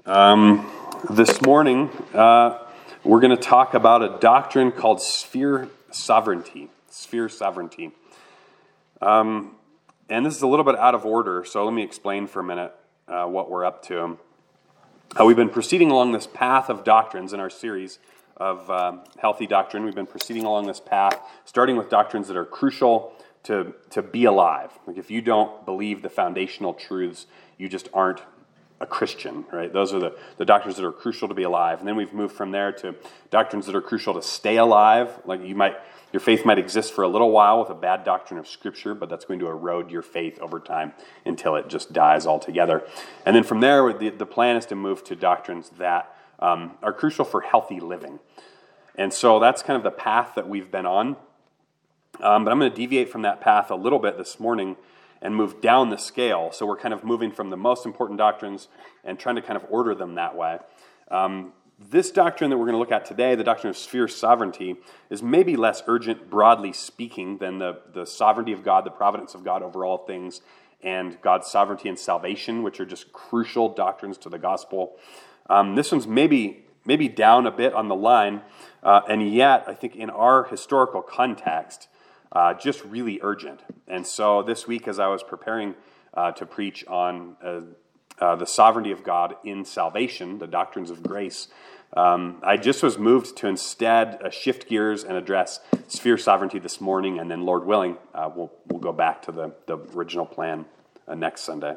This morning, we're going to talk about a doctrine called sphere sovereignty. Sphere sovereignty. And this is a little bit out of order, so let me explain for a minute what we're up to. We've been proceeding along this path of doctrines in our series of healthy doctrine. We've been proceeding along this path, starting with doctrines that are crucial to be alive. Like if you don't believe the foundational truths, you just aren't a Christian, right? Those are the doctrines that are crucial to be alive. And then we've moved from there to doctrines that are crucial to stay alive. Like your faith might exist for a little while with a bad doctrine of Scripture, but that's going to erode your faith over time until it just dies altogether. And then from there, the plan is to move to doctrines that are crucial for healthy living. And so that's kind of the path that we've been on. But I'm going to deviate from that path a little bit this morning and move down the scale. So we're kind of moving from the most important doctrines and trying to kind of order them that way. This doctrine that we're going to look at today, the doctrine of sphere sovereignty, is maybe less urgent, broadly speaking, than the sovereignty of God, the providence of God over all things, and God's sovereignty and salvation, which are just crucial doctrines to the gospel. This one's maybe down a bit on the line, and yet, I think in our historical context, just really urgent. And so this week, as I was preparing to preach on the sovereignty of God in salvation, the doctrines of grace, I just was moved to instead shift gears and address sphere sovereignty this morning, and then, Lord willing, we'll go back to the original plan next Sunday.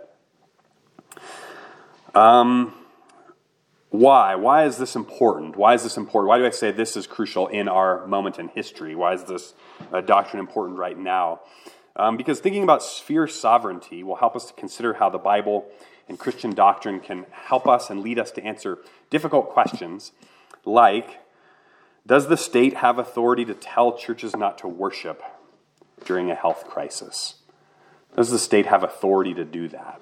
Why? Why is this important? Why is this important? Why do I say this is crucial in our moment in history? Why is this doctrine important right now? Because thinking about sphere sovereignty will help us to consider how the Bible and Christian doctrine can help us and lead us to answer difficult questions like, does the state have authority to tell churches not to worship during a health crisis? Does the state have authority to do that?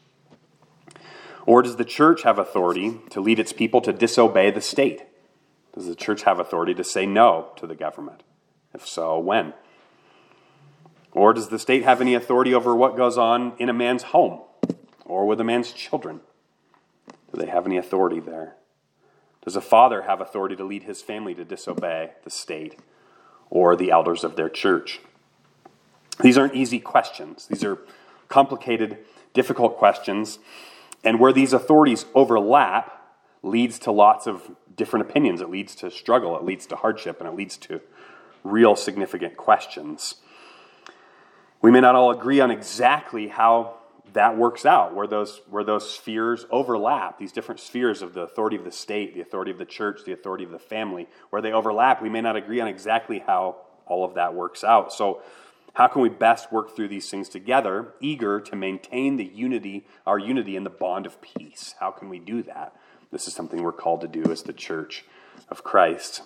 Or does the church have authority to lead its people to disobey the state? Does the church have authority to say no to the government? If so, when? Or does the state have any authority over what goes on in a man's home or with a man's children? Do they have any authority there? Does a father have authority to lead his family to disobey the state or the elders of their church? These aren't easy questions. These are complicated, difficult questions. And where these authorities overlap leads to lots of different opinions. It leads to struggle, it leads to hardship, and it leads to real significant questions. We may not all agree on exactly how that works out, where those spheres overlap, these different spheres of the authority of the state, the authority of the church, the authority of the family, where they overlap. We may not agree on exactly how all of that works out. So how can we best work through these things together, eager to maintain our unity in the bond of peace? How can we do that? This is something we're called to do as the Church of Christ.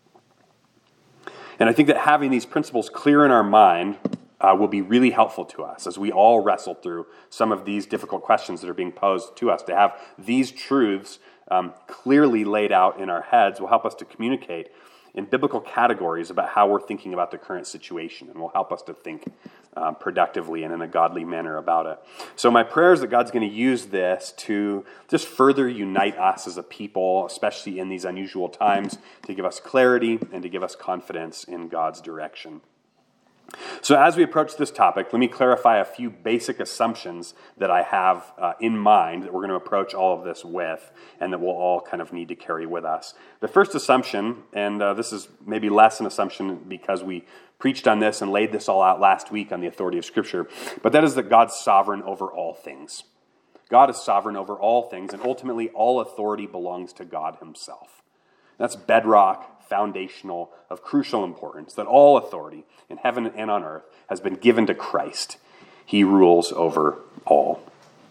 And I think that having these principles clear in our mind will be really helpful to us as we all wrestle through some of these difficult questions that are being posed to us. To have these truths clearly laid out in our heads will help us to communicate in biblical categories about how we're thinking about the current situation, and will help us to think productively and in a godly manner about it. So my prayer is that God's going to use this to just further unite us as a people, especially in these unusual times, to give us clarity and to give us confidence in God's direction. So as we approach this topic, let me clarify a few basic assumptions that I have in mind that we're going to approach all of this with, and that we'll all kind of need to carry with us. The first assumption, and this is maybe less an assumption because we preached on this and laid this all out last week on the authority of Scripture, but that is that God's sovereign over all things. God is sovereign over all things, and ultimately all authority belongs to God himself. That's bedrock, foundational, of crucial importance, that all authority in heaven and on earth has been given to Christ. He rules over all.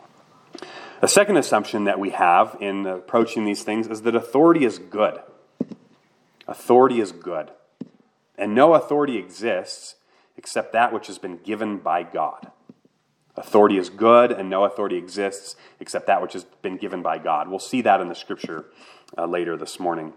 A second assumption that we have in approaching these things is that authority is good. Authority is good. And no authority exists except that which has been given by God. Authority is good, and no authority exists except that which has been given by God. We'll see that in the Scripture later this morning.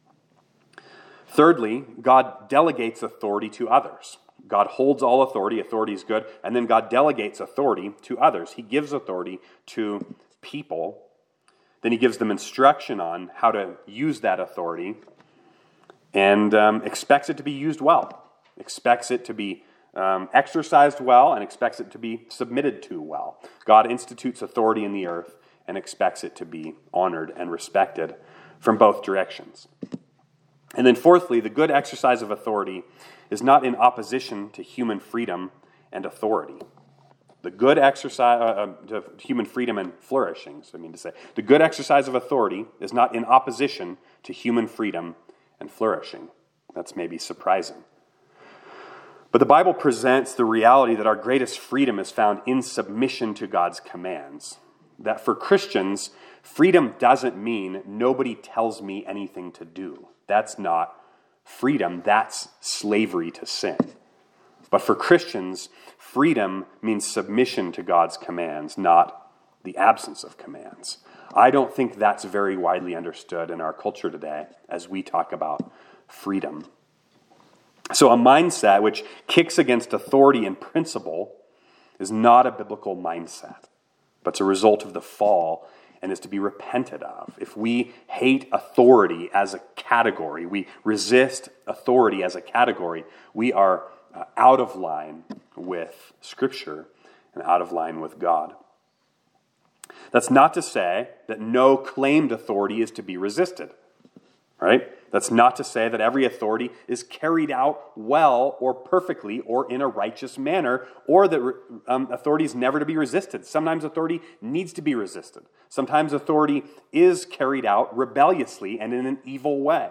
Thirdly, God delegates authority to others. God holds all authority. Authority is good. And then God delegates authority to others. He gives authority to people Then he gives them instruction on how to use that authority and expects it to be used well, expects it to be exercised well, and expects it to be submitted to well. God institutes authority in the earth and expects it to be honored and respected from both directions. And then fourthly, the good exercise of authority is not in opposition to human freedom and authority. The good exercise to human freedom and flourishing, so I mean to say. The good exercise of authority is not in opposition to human freedom and flourishing. That's maybe surprising. But the Bible presents the reality that our greatest freedom is found in submission to God's commands. That for Christians, freedom doesn't mean nobody tells me anything to do. That's not freedom, that's slavery to sin. But for Christians, freedom means submission to God's commands, not the absence of commands. I don't think that's very widely understood in our culture today as we talk about freedom. So a mindset which kicks against authority and principle is not a biblical mindset, but it's a result of the fall and is to be repented of. If we hate authority as a category, we resist authority as a category, we are out of line with Scripture and out of line with God. That's not to say that no claimed authority is to be resisted, right? That's not to say that every authority is carried out well or perfectly or in a righteous manner, or that authority is never to be resisted. Sometimes authority needs to be resisted. Sometimes authority is carried out rebelliously and in an evil way.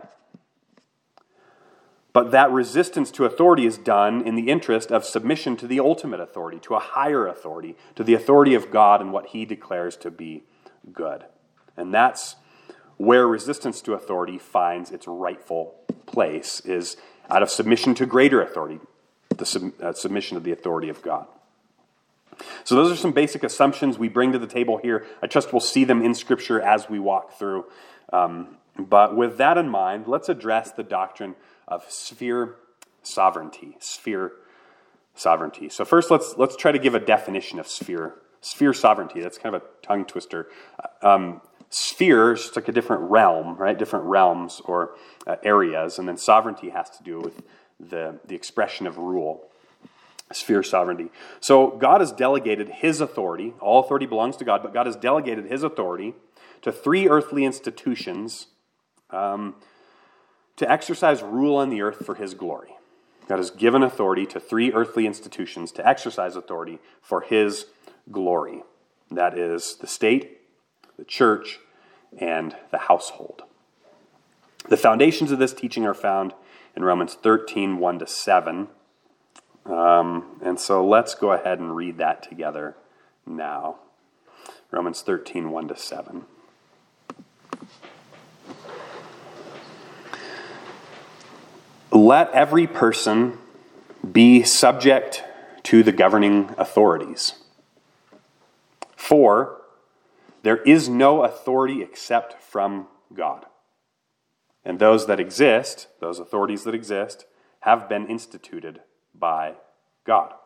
But that resistance to authority is done in the interest of submission to the ultimate authority, to a higher authority, to the authority of God and what he declares to be good. And that's where resistance to authority finds its rightful place, is out of submission to greater authority, the submission to the authority of God. So those are some basic assumptions we bring to the table here. I trust we'll see them in Scripture as we walk through. But with that in mind, let's address the doctrine of sphere sovereignty. Sphere sovereignty. So first, let's try to give a definition of sphere sovereignty. That's kind of a tongue twister. Sphere is just like a different realm, right? Different realms or areas, and then sovereignty has to do with the expression of rule. Sphere sovereignty. So God has delegated his authority. All authority belongs to God, but God has delegated his authority to 3 earthly institutions to exercise rule on the earth for his glory. God has given authority to 3 earthly institutions to exercise authority for his glory. That is the state, the church, and the household. The foundations of this teaching are found in Romans 13, 1-7. And so let's go ahead and read that together now. Romans 13, 1-7. Let every person be subject to the governing authorities. For there is no authority except from God. And those that exist, those authorities that exist, have been instituted by God.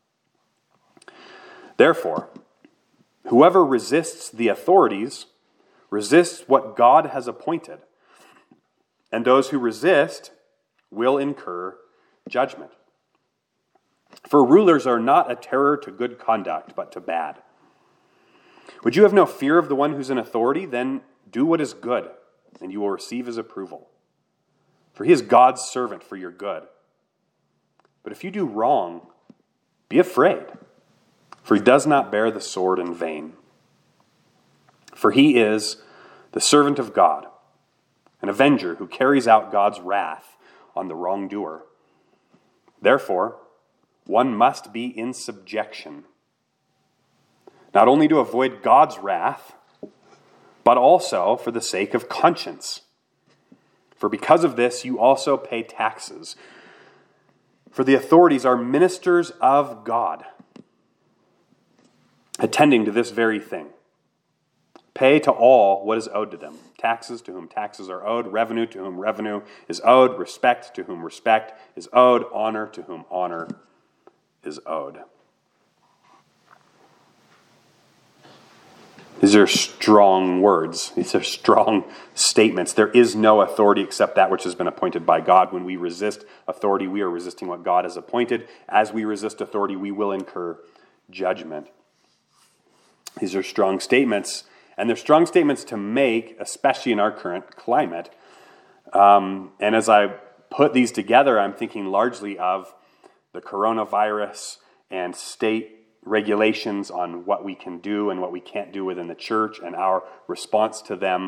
Therefore, whoever resists the authorities resists what God has appointed. And those who resist will incur judgment. For rulers are not a terror to good conduct, but to bad. Would you have no fear of the one who's in authority? Then do what is good, and you will receive his approval. For he is God's servant for your good. But if you do wrong, be afraid, for he does not bear the sword in vain. For he is the servant of God, an avenger who carries out God's wrath on the wrongdoer. Therefore, one must be in subjection, not only to avoid God's wrath, but also for the sake of conscience. For because of this, you also pay taxes. For the authorities are ministers of God, attending to this very thing. Pay to all what is owed to them. Taxes to whom taxes are owed, revenue to whom revenue is owed, respect to whom respect is owed, honor to whom honor is owed. These are strong words. These are strong statements. There is no authority except that which has been appointed by God. When we resist authority, we are resisting what God has appointed. As we resist authority, we will incur judgment. These are strong statements, and they're strong statements to make, especially in our current climate. And as I put these together, I'm thinking largely of the coronavirus and state regulations on what we can do and what we can't do within the church and our response to them.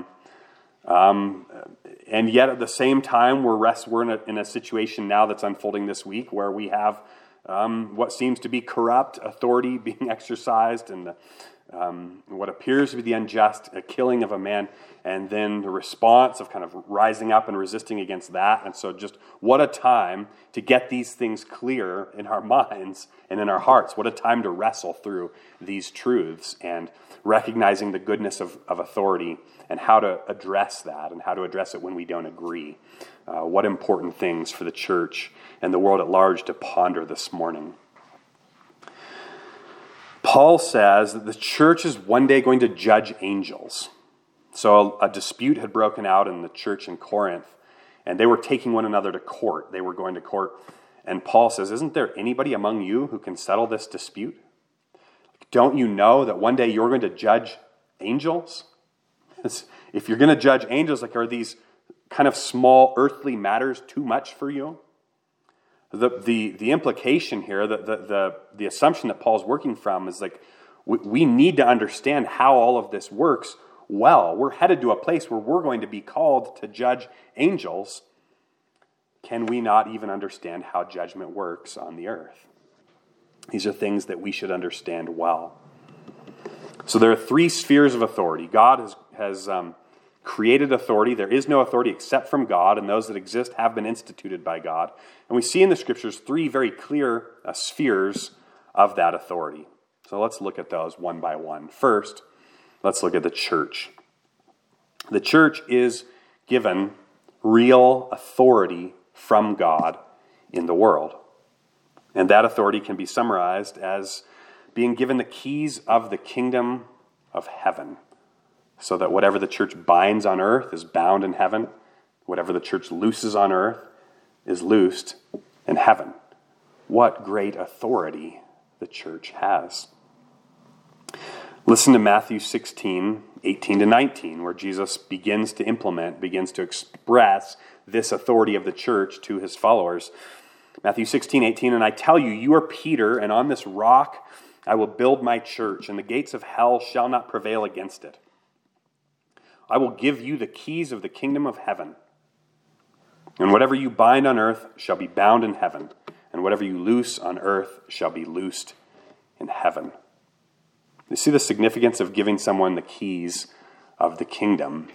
And yet at the same time, we're in a situation now that's unfolding this week where we have what seems to be corrupt authority being exercised, and what appears to be the unjust killing of a man, and then the response of kind of rising up and resisting against that. And so just what a time to get these things clear in our minds and in our hearts. What a time to wrestle through these truths and recognizing the goodness of authority and how to address that and how to address it when we don't agree. What important things for the church and the world at large to ponder this morning. Paul says that the church is one day going to judge angels. So a dispute had broken out in the church in Corinth, and they were taking one another to court. They were going to court, and Paul says, isn't there anybody among you who can settle this dispute? Don't you know that one day you're going to judge angels? If you're going to judge angels, are these kind of small earthly matters too much for you? The implication here, the assumption that Paul's working from is we need to understand how all of this works well. We're headed to a place where we're going to be called to judge angels. Can we not even understand how judgment works on the earth? These are things that we should understand well. So there are three spheres of authority. God has created authority. There is no authority except from God, and those that exist have been instituted by God. And we see in the Scriptures three very clear spheres of that authority. So let's look at those one by one. First, let's look at the church. The church is given real authority from God in the world. And that authority can be summarized as being given the keys of the kingdom of heaven, so that whatever the church binds on earth is bound in heaven. Whatever the church looses on earth is loosed in heaven. What great authority the church has. Listen to Matthew 16, 18 to 19, where Jesus begins to express this authority of the church to his followers. Matthew 16, 18, and I tell you, you are Peter, and on this rock I will build my church, and the gates of hell shall not prevail against it. I will give you the keys of the kingdom of heaven. And whatever you bind on earth shall be bound in heaven, and whatever you loose on earth shall be loosed in heaven. You see the significance of giving someone the keys of the kingdom.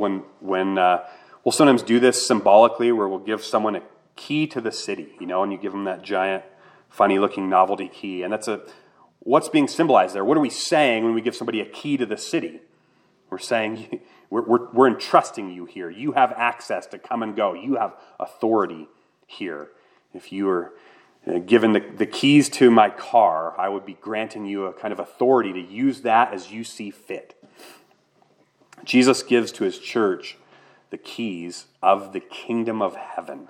We'll sometimes do this symbolically, where we'll give someone a key to the city, and you give them that giant, funny-looking novelty key. And what's being symbolized there? What are we saying when we give somebody a key to the city? We're saying, we're entrusting you here. You have access to come and go. You have authority here. If you were given the keys to my car, I would be granting you a kind of authority to use that as you see fit. Jesus gives to his church the keys of the kingdom of heaven.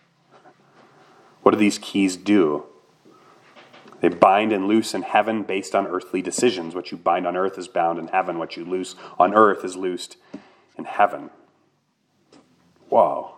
What do these keys do? They bind and loose in heaven based on earthly decisions. What you bind on earth is bound in heaven. What you loose on earth is loosed in heaven. Whoa.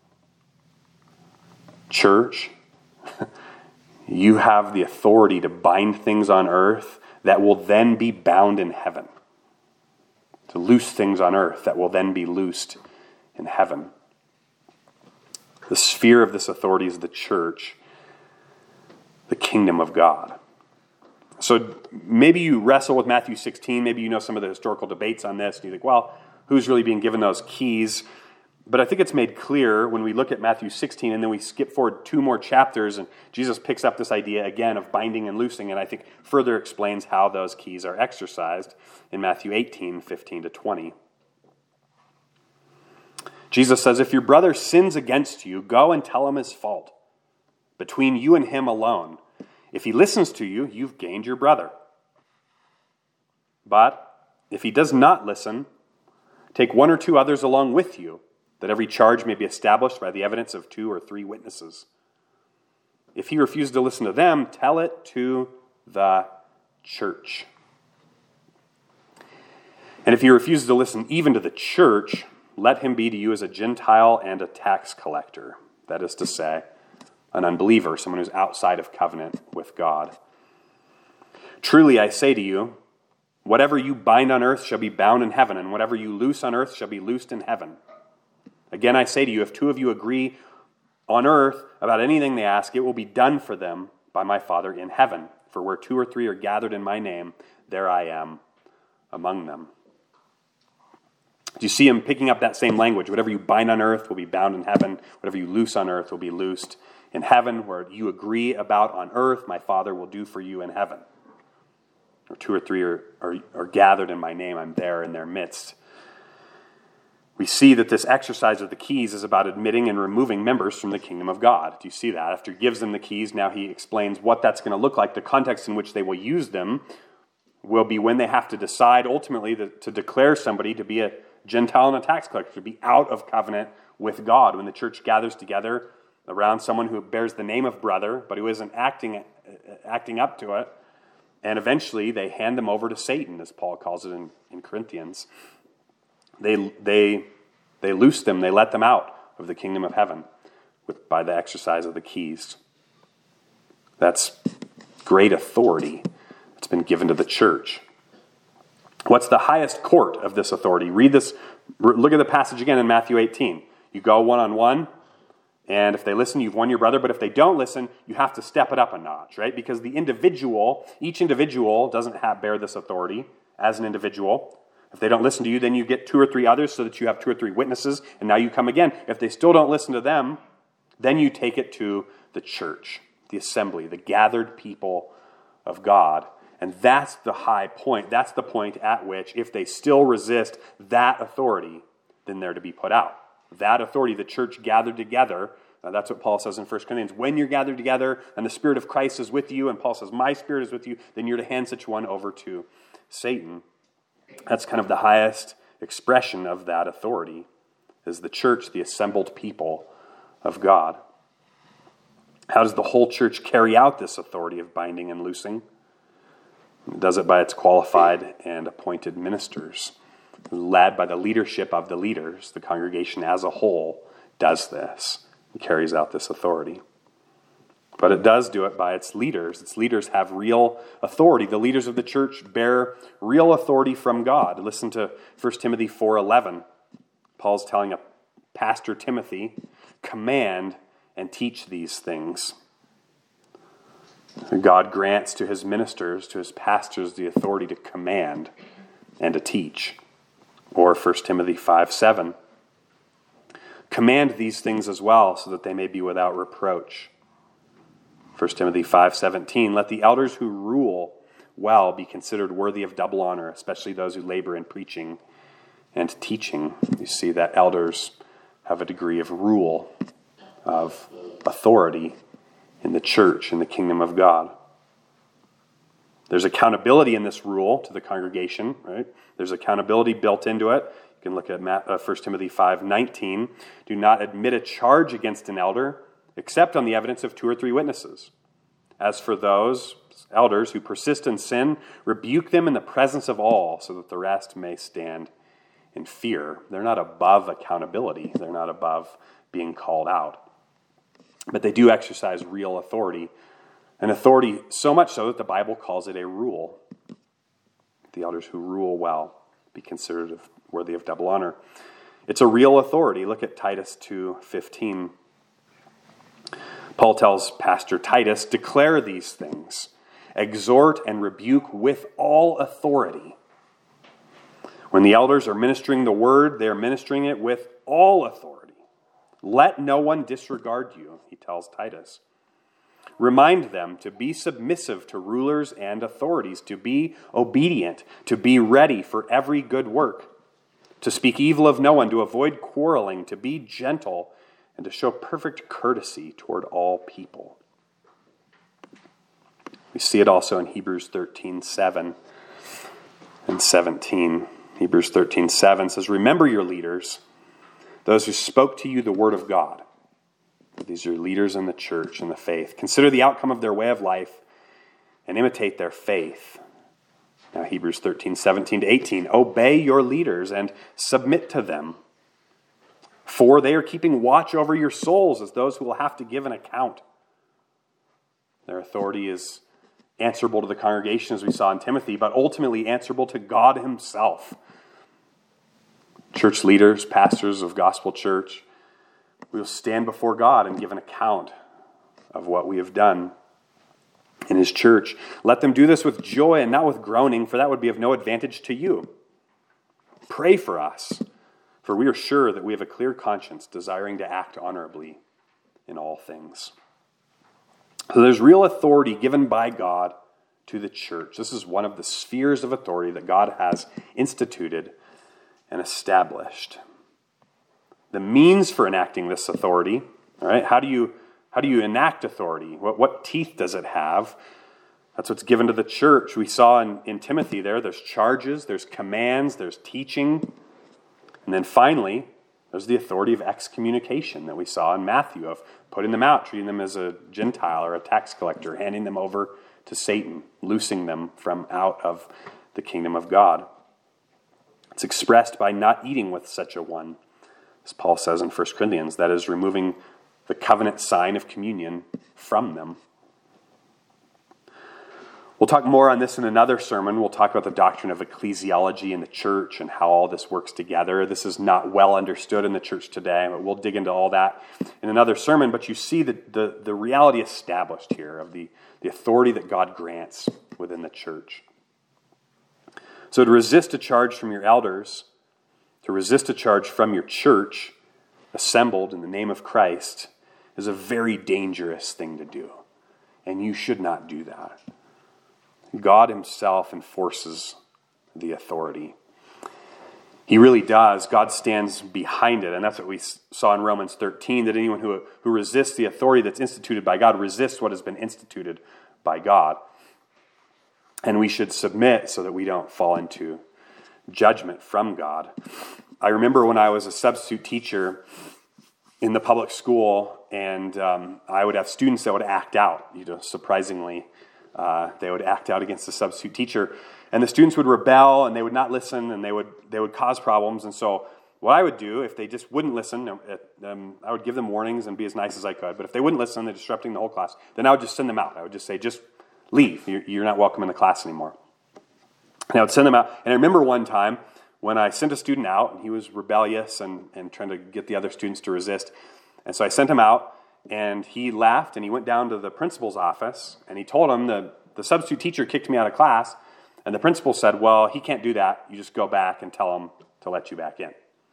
Church, you have the authority to bind things on earth that will then be bound in heaven. To loose things on earth that will then be loosed in heaven. The sphere of this authority is the church, the kingdom of God. So maybe you wrestle with Matthew 16, maybe you know some of the historical debates on this, and you think, well, who's really being given those keys? But I think it's made clear when we look at Matthew 16, and then we skip forward 2 more chapters, and Jesus picks up this idea again of binding and loosing, and I think further explains how those keys are exercised in Matthew 18, 15 to 20. Jesus says, if your brother sins against you, go and tell him his fault, between you and him alone. If he listens to you, you've gained your brother. But If he does not listen, take one or two others along with you, that every charge may be established by the evidence of 2 or 3 witnesses. If he refuses to listen to them, tell it to the church. And if he refuses to listen even to the church, let him be to you as a Gentile and a tax collector. That is to say, an unbeliever, someone who's outside of covenant with God. Truly I say to you, whatever you bind on earth shall be bound in heaven, and whatever you loose on earth shall be loosed in heaven. Again I say to you, if 2 of you agree on earth about anything they ask, it will be done for them by my Father in heaven. For where 2 or 3 are gathered in my name, there I am among them. Do you see him picking up that same language? Whatever you bind on earth will be bound in heaven. Whatever you loose on earth will be loosed in heaven. Where you agree about on earth, my Father will do for you in heaven. Or 2 or 3 are gathered in my name, I'm there in their midst. We see that this exercise of the keys is about admitting and removing members from the kingdom of God. Do you see that? After he gives them the keys, now he explains what that's going to look like. The context in which they will use them will be when they have to decide ultimately to declare somebody to be a Gentile and a tax collector, to be out of covenant with God. When the church gathers together around someone who bears the name of brother, but who isn't acting up to it, and eventually they hand them over to Satan, as Paul calls it in Corinthians. They loose them, they let them out of the kingdom of heaven by the exercise of the keys. That's great authority that's been given to the church. What's the highest court of this authority? Read this. Look at the passage again in Matthew 18. You go one-on-one, and if they listen, you've won your brother. But if they don't listen, you have to step it up a notch, right? Because each individual doesn't bear this authority as an individual. If they don't listen to you, then you get 2 or 3 others so that you have 2 or 3 witnesses, and now you come again. If they still don't listen to them, then you take it to the church, the assembly, the gathered people of God. And that's the high point. That's the point at which, if they still resist that authority, then they're to be put out. That authority, the church gathered together, that's what Paul says in 1 Corinthians. When you're gathered together and the Spirit of Christ is with you, and Paul says, my Spirit is with you, then you're to hand such one over to Satan. That's kind of the highest expression of that authority, is the church, the assembled people of God. How does the whole church carry out this authority of binding and loosing? It does it by its qualified and appointed ministers, led by the leadership of the leaders. The congregation as a whole does this and carries out this authority. But it does do it by its leaders. Its leaders have real authority. The leaders of the church bear real authority from God. Listen to 1 Timothy 4:11. Paul's telling a pastor Timothy, command and teach these things. God grants to his ministers, to his pastors, the authority to command and to teach. Or 1 Timothy 5:7. Command these things as well, so that they may be without reproach. 1 Timothy 5:17. Let the elders who rule well be considered worthy of double honor, especially those who labor in preaching and teaching. You see that elders have a degree of rule, of authority in the church, in the kingdom of God. There's accountability in this rule to the congregation, right? There's accountability built into it. You can look at 1 Timothy 5:19. Do not admit a charge against an elder, except on the evidence of 2 or 3 witnesses. As for those elders who persist in sin, rebuke them in the presence of all, so that the rest may stand in fear. They're not above accountability. They're not above being called out. But they do exercise real authority, an authority so much so that the Bible calls it a rule. The elders who rule well be considered worthy of double honor. It's a real authority. Look at Titus 2:15. Paul tells Pastor Titus, declare these things, exhort and rebuke with all authority. When the elders are ministering the word, they are ministering it with all authority. Let no one disregard you, he tells Titus. Remind them to be submissive to rulers and authorities, to be obedient, to be ready for every good work, to speak evil of no one, to avoid quarreling, to be gentle, and to show perfect courtesy toward all people. We see it also in Hebrews 13:7. and 17. Hebrews 13:7 says, "Remember your leaders, those who spoke to you the word of God." These are leaders in the church and the faith. "Consider the outcome of their way of life and imitate their faith." Now Hebrews 13:17-18. "Obey your leaders and submit to them, for they are keeping watch over your souls as those who will have to give an account." Their authority is answerable to the congregation, as we saw in Timothy, but ultimately answerable to God himself. Church leaders, pastors of Gospel Church, we will stand before God and give an account of what we have done in his church. Let them do this with joy and not with groaning, for that would be of no advantage to you. Pray for us, for we are sure that we have a clear conscience, desiring to act honorably in all things. So there's real authority given by God to the church. This is one of the spheres of authority that God has instituted and established. The means for enacting this authority, all right, how do you enact authority? What teeth does it have? That's what's given to the church. We saw in Timothy there's charges, there's commands, there's teaching. And then finally, there's the authority of excommunication that we saw in Matthew, of putting them out, treating them as a Gentile or a tax collector, handing them over to Satan, loosing them from out of the kingdom of God. It's expressed by not eating with such a one, as Paul says in 1 Corinthians, that is, removing the covenant sign of communion from them. We'll talk more on this in another sermon. We'll talk about the doctrine of ecclesiology in the church and how all this works together. This is not well understood in the church today, but we'll dig into all that in another sermon. But you see the reality established here of the authority that God grants within the church. So to resist a charge from your elders, to resist a charge from your church assembled in the name of Christ, is a very dangerous thing to do. And you should not do that. God himself enforces the authority. He really does. God stands behind it. And that's what we saw in Romans 13, that anyone who resists the authority that's instituted by God resists what has been instituted by God. And we should submit so that we don't fall into judgment from God. I remember when I was a substitute teacher in the public school, and I would have students that would act out, surprisingly. They would act out against the substitute teacher, and the students would rebel, and they would not listen, and they would cause problems. And so what I would do, if they just wouldn't listen, I would give them warnings and be as nice as I could. But if they wouldn't listen, they're disrupting the whole class, then I would just send them out. I would just say, just leave. You're not welcome in the class anymore. And I would send them out. And I remember one time when I sent a student out, and he was rebellious and trying to get the other students to resist. And so I sent him out, and he left, and he went down to the principal's office, and he told him the substitute teacher kicked me out of class, and the principal said, well, he can't do that. You just go back and tell him to let you back in.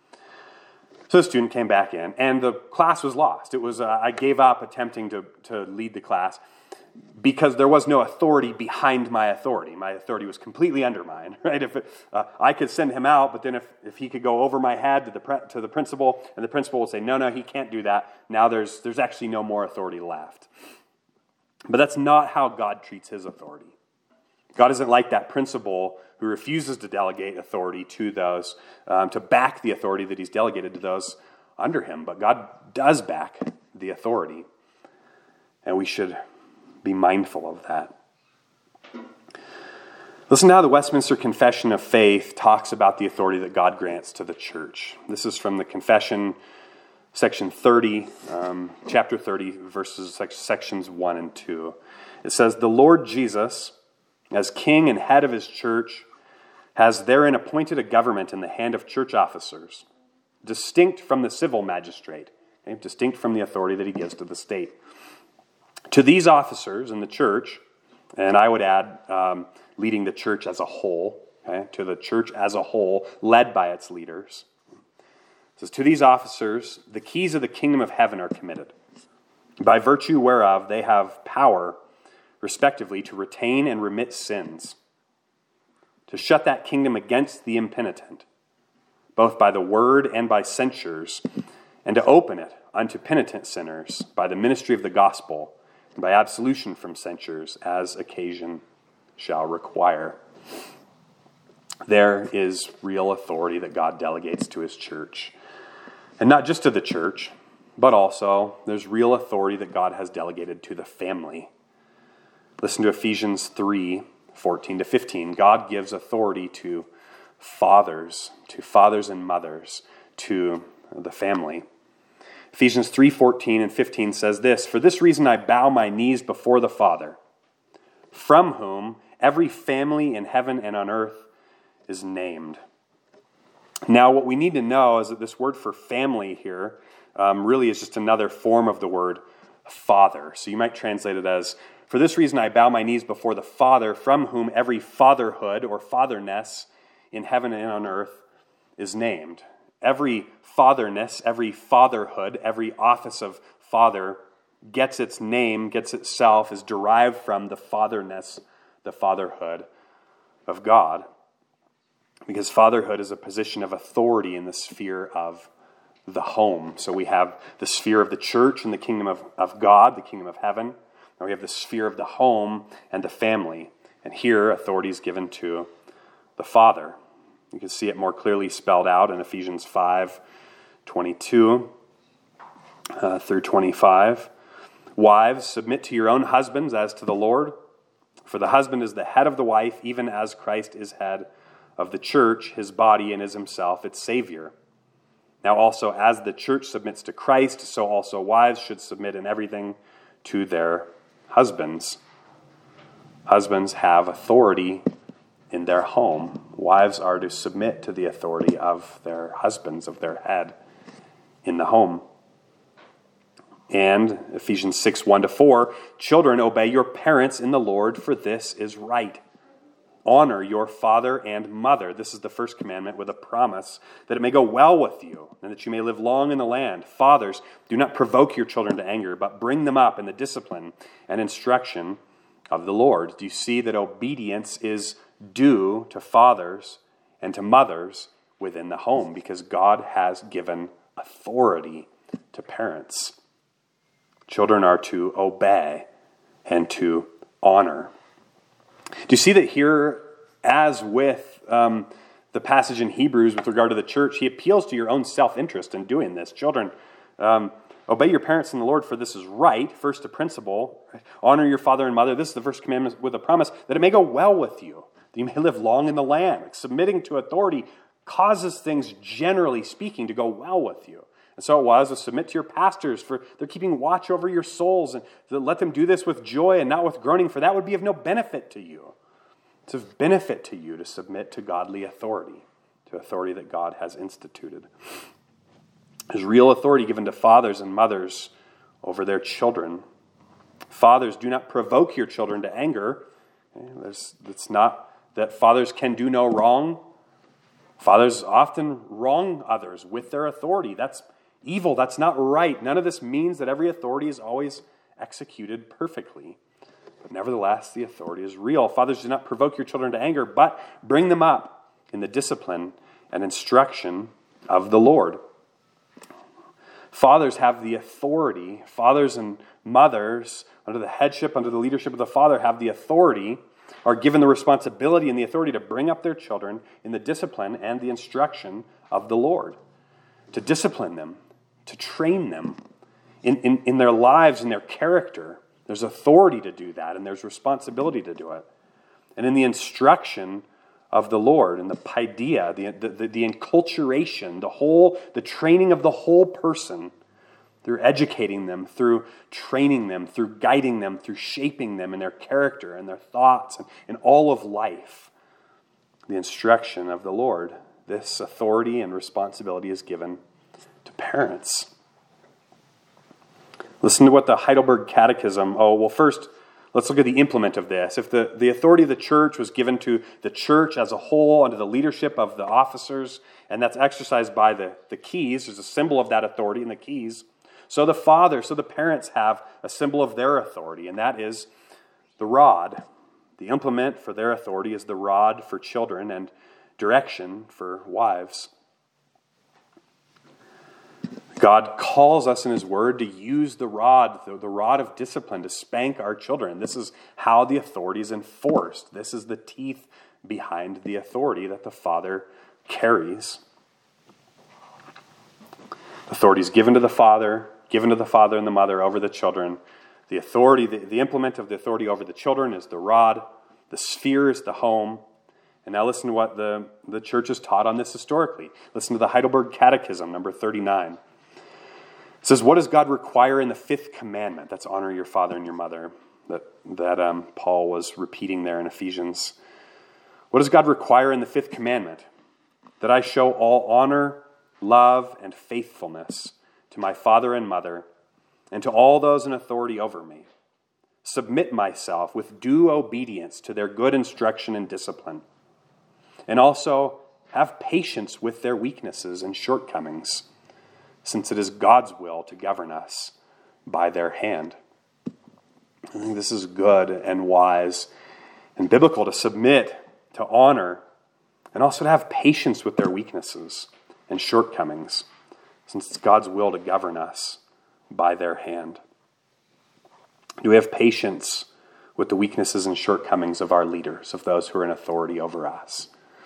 So the student came back in, and the class was lost. It was I gave up attempting to lead the class because there was no authority behind my authority. My authority was completely undermined, right? If I could send him out, but then if he could go over my head to the principal, and the principal would say, no, he can't do that. Now there's actually no more authority left. But that's not how God treats his authority. God isn't like that principal who refuses to delegate authority to those, to back the authority that he's delegated to those under him. But God does back the authority, and we should be mindful of that. Listen to how the Westminster Confession of Faith talks about the authority that God grants to the church. This is from the Confession, section 30, chapter 30, sections 1 and 2. It says, "The Lord Jesus, as King and head of his church, has therein appointed a government in the hand of church officers, distinct from the civil magistrate," okay, distinct from the authority that he gives to the state. "To these officers in the church," and I would add leading the church as a whole, okay, to the church as a whole, led by its leaders. It says, "To these officers, the keys of the kingdom of heaven are committed, by virtue whereof they have power, respectively, to retain and remit sins, to shut that kingdom against the impenitent, both by the word and by censures, and to open it unto penitent sinners by the ministry of the gospel, and by absolution from censures, as occasion shall require." there is real authority that God delegates to his church. And not just to the church, but also there's real authority that God has delegated to the family. Listen to Ephesians 3:14-15. God gives authority to fathers and mothers, to the family. Ephesians 3:14 and 15 says this, "For this reason I bow my knees before the Father, from whom every family in heaven and on earth is named." Now, what we need to know is that this word for family here really is just another form of the word father. So you might translate it as, "For this reason I bow my knees before the Father, from whom every fatherhood or fatherness in heaven and on earth is named." Every fatherness, every fatherhood, every office of father gets its name, gets itself, is derived from the fatherness, the fatherhood of God. Because fatherhood is a position of authority in the sphere of the home. So we have the sphere of the church and the kingdom of God, the kingdom of heaven. And we have the sphere of the home and the family. And here, authority is given to the father. You can see it more clearly spelled out in Ephesians 5:22 through 25. "Wives, submit to your own husbands as to the Lord. For the husband is the head of the wife, even as Christ is head of the church, his body, and is himself its Savior. Now also, as the church submits to Christ, so also wives should submit in everything to their husbands." Husbands have authority in their home. Wives are to submit to the authority of their husbands, of their head in the home. And Ephesians 6:1-4, "Children, obey your parents in the Lord, for this is right. Honor your father and mother." This is the first commandment with a promise that it may go well with you and that you may live long in the land. "Fathers, do not provoke your children to anger, but bring them up in the discipline and instruction of the Lord." Do you see that obedience is due to fathers and to mothers within the home because God has given authority to parents? Children are to obey and to honor. Do you see that here, as with the passage in Hebrews with regard to the church, he appeals to your own self-interest in doing this. Children, obey your parents in the Lord, for this is right. First, a principle. Honor your father and mother. This is the first commandment with a promise that it may go well with you, that you may live long in the land. Like submitting to authority causes things, generally speaking, to go well with you. And so it was to submit to your pastors, for they're keeping watch over your souls, and to let them do this with joy and not with groaning, for that would be of no benefit to you. It's of benefit to you to submit to godly authority, to authority that God has instituted. There's real authority given to fathers and mothers over their children. Fathers, do not provoke your children to anger. It's not that fathers can do no wrong. Fathers often wrong others with their authority. That's evil. That's not right. None of this means that every authority is always executed perfectly. But nevertheless, the authority is real. Fathers, do not provoke your children to anger, but bring them up in the discipline and instruction of the Lord. Fathers have the authority. Fathers and mothers, under the headship, under the leadership of the father, have the authority, are given the responsibility and the authority to bring up their children in the discipline and the instruction of the Lord. To discipline them, to train them in their lives, in their character. There's authority to do that, and there's responsibility to do it. And in the instruction of the Lord, in the paideia, the enculturation, the training of the whole person, through educating them, through training them, through guiding them, through shaping them in their character and their thoughts and in all of life. The instruction of the Lord, this authority and responsibility is given to parents. Listen to what the Heidelberg Catechism, first, let's look at the implement of this. If the authority of the church was given to the church as a whole under the leadership of the officers, and that's exercised by the keys, there's a symbol of that authority in the keys. So the parents have a symbol of their authority, and that is the rod. The implement for their authority is the rod for children and direction for wives. God calls us in His Word to use the rod of discipline to spank our children. This is how the authority is enforced. This is the teeth behind the authority that the Father carries. Authority is given to the Father and the mother over the children. The authority, the implement of the authority over the children is the rod. The sphere is the home. And now listen to what the church has taught on this historically. Listen to the Heidelberg Catechism, number 39. It says, what does God require in the fifth commandment? That's honor your father and your mother, that Paul was repeating there in Ephesians. What does God require in the fifth commandment? That I show all honor, love, and faithfulness to my father and mother, and to all those in authority over me. Submit myself with due obedience to their good instruction and discipline, and also have patience with their weaknesses and shortcomings, since it is God's will to govern us by their hand. I think this is good and wise and biblical to submit, to honor, and also to have patience with their weaknesses and shortcomings, since it's God's will to govern us by their hand. Do we have patience with the weaknesses and shortcomings of our leaders, of those who are in authority over us?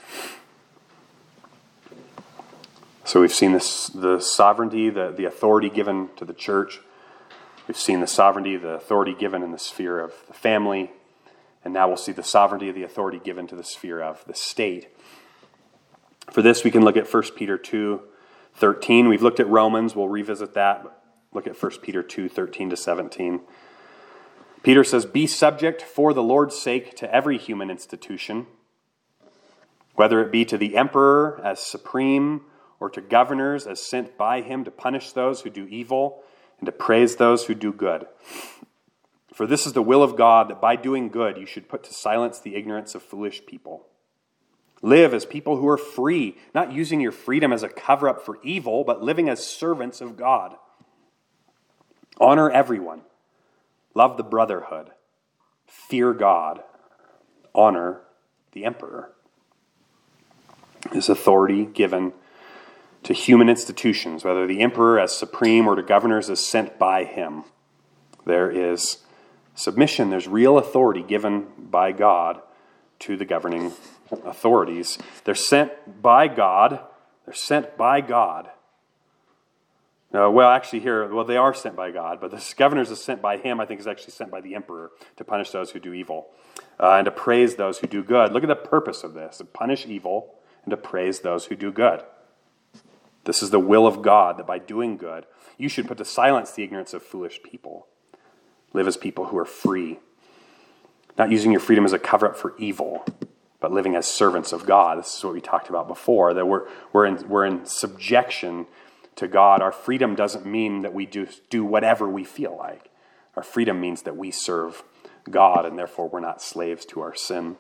So we've seen the sovereignty, the authority given to the church. We've seen the sovereignty, the authority given in the sphere of the family. And now we'll see the sovereignty of the authority given to the sphere of the state. For this, we can look at 1 Peter 2:13. We've looked at Romans. We'll revisit that. Look at 1 Peter 2:13-17. Peter says, be subject for the Lord's sake to every human institution, whether it be to the emperor as supreme, or to governors as sent by him to punish those who do evil and to praise those who do good. For this is the will of God, that by doing good you should put to silence the ignorance of foolish people. Live as people who are free, not using your freedom as a cover-up for evil, but living as servants of God. Honor everyone. Love the brotherhood. Fear God. Honor the emperor. This authority given to human institutions, whether the emperor as supreme or to governors as sent by him. There is submission. There's real authority given by God to the governing authorities. They're sent by God. They're sent by God. They are sent by God, but the governors is sent by him, I think is actually sent by the emperor to punish those who do evil and to praise those who do good. Look at the purpose of this: to punish evil and to praise those who do good. This is the will of God, that by doing good, you should put to silence the ignorance of foolish people. Live as people who are free, not using your freedom as a cover-up for evil, but living as servants of God. This is what we talked about before, that we're in subjection to God. Our freedom doesn't mean that we do whatever we feel like. Our freedom means that we serve God, and therefore we're not slaves to our sin.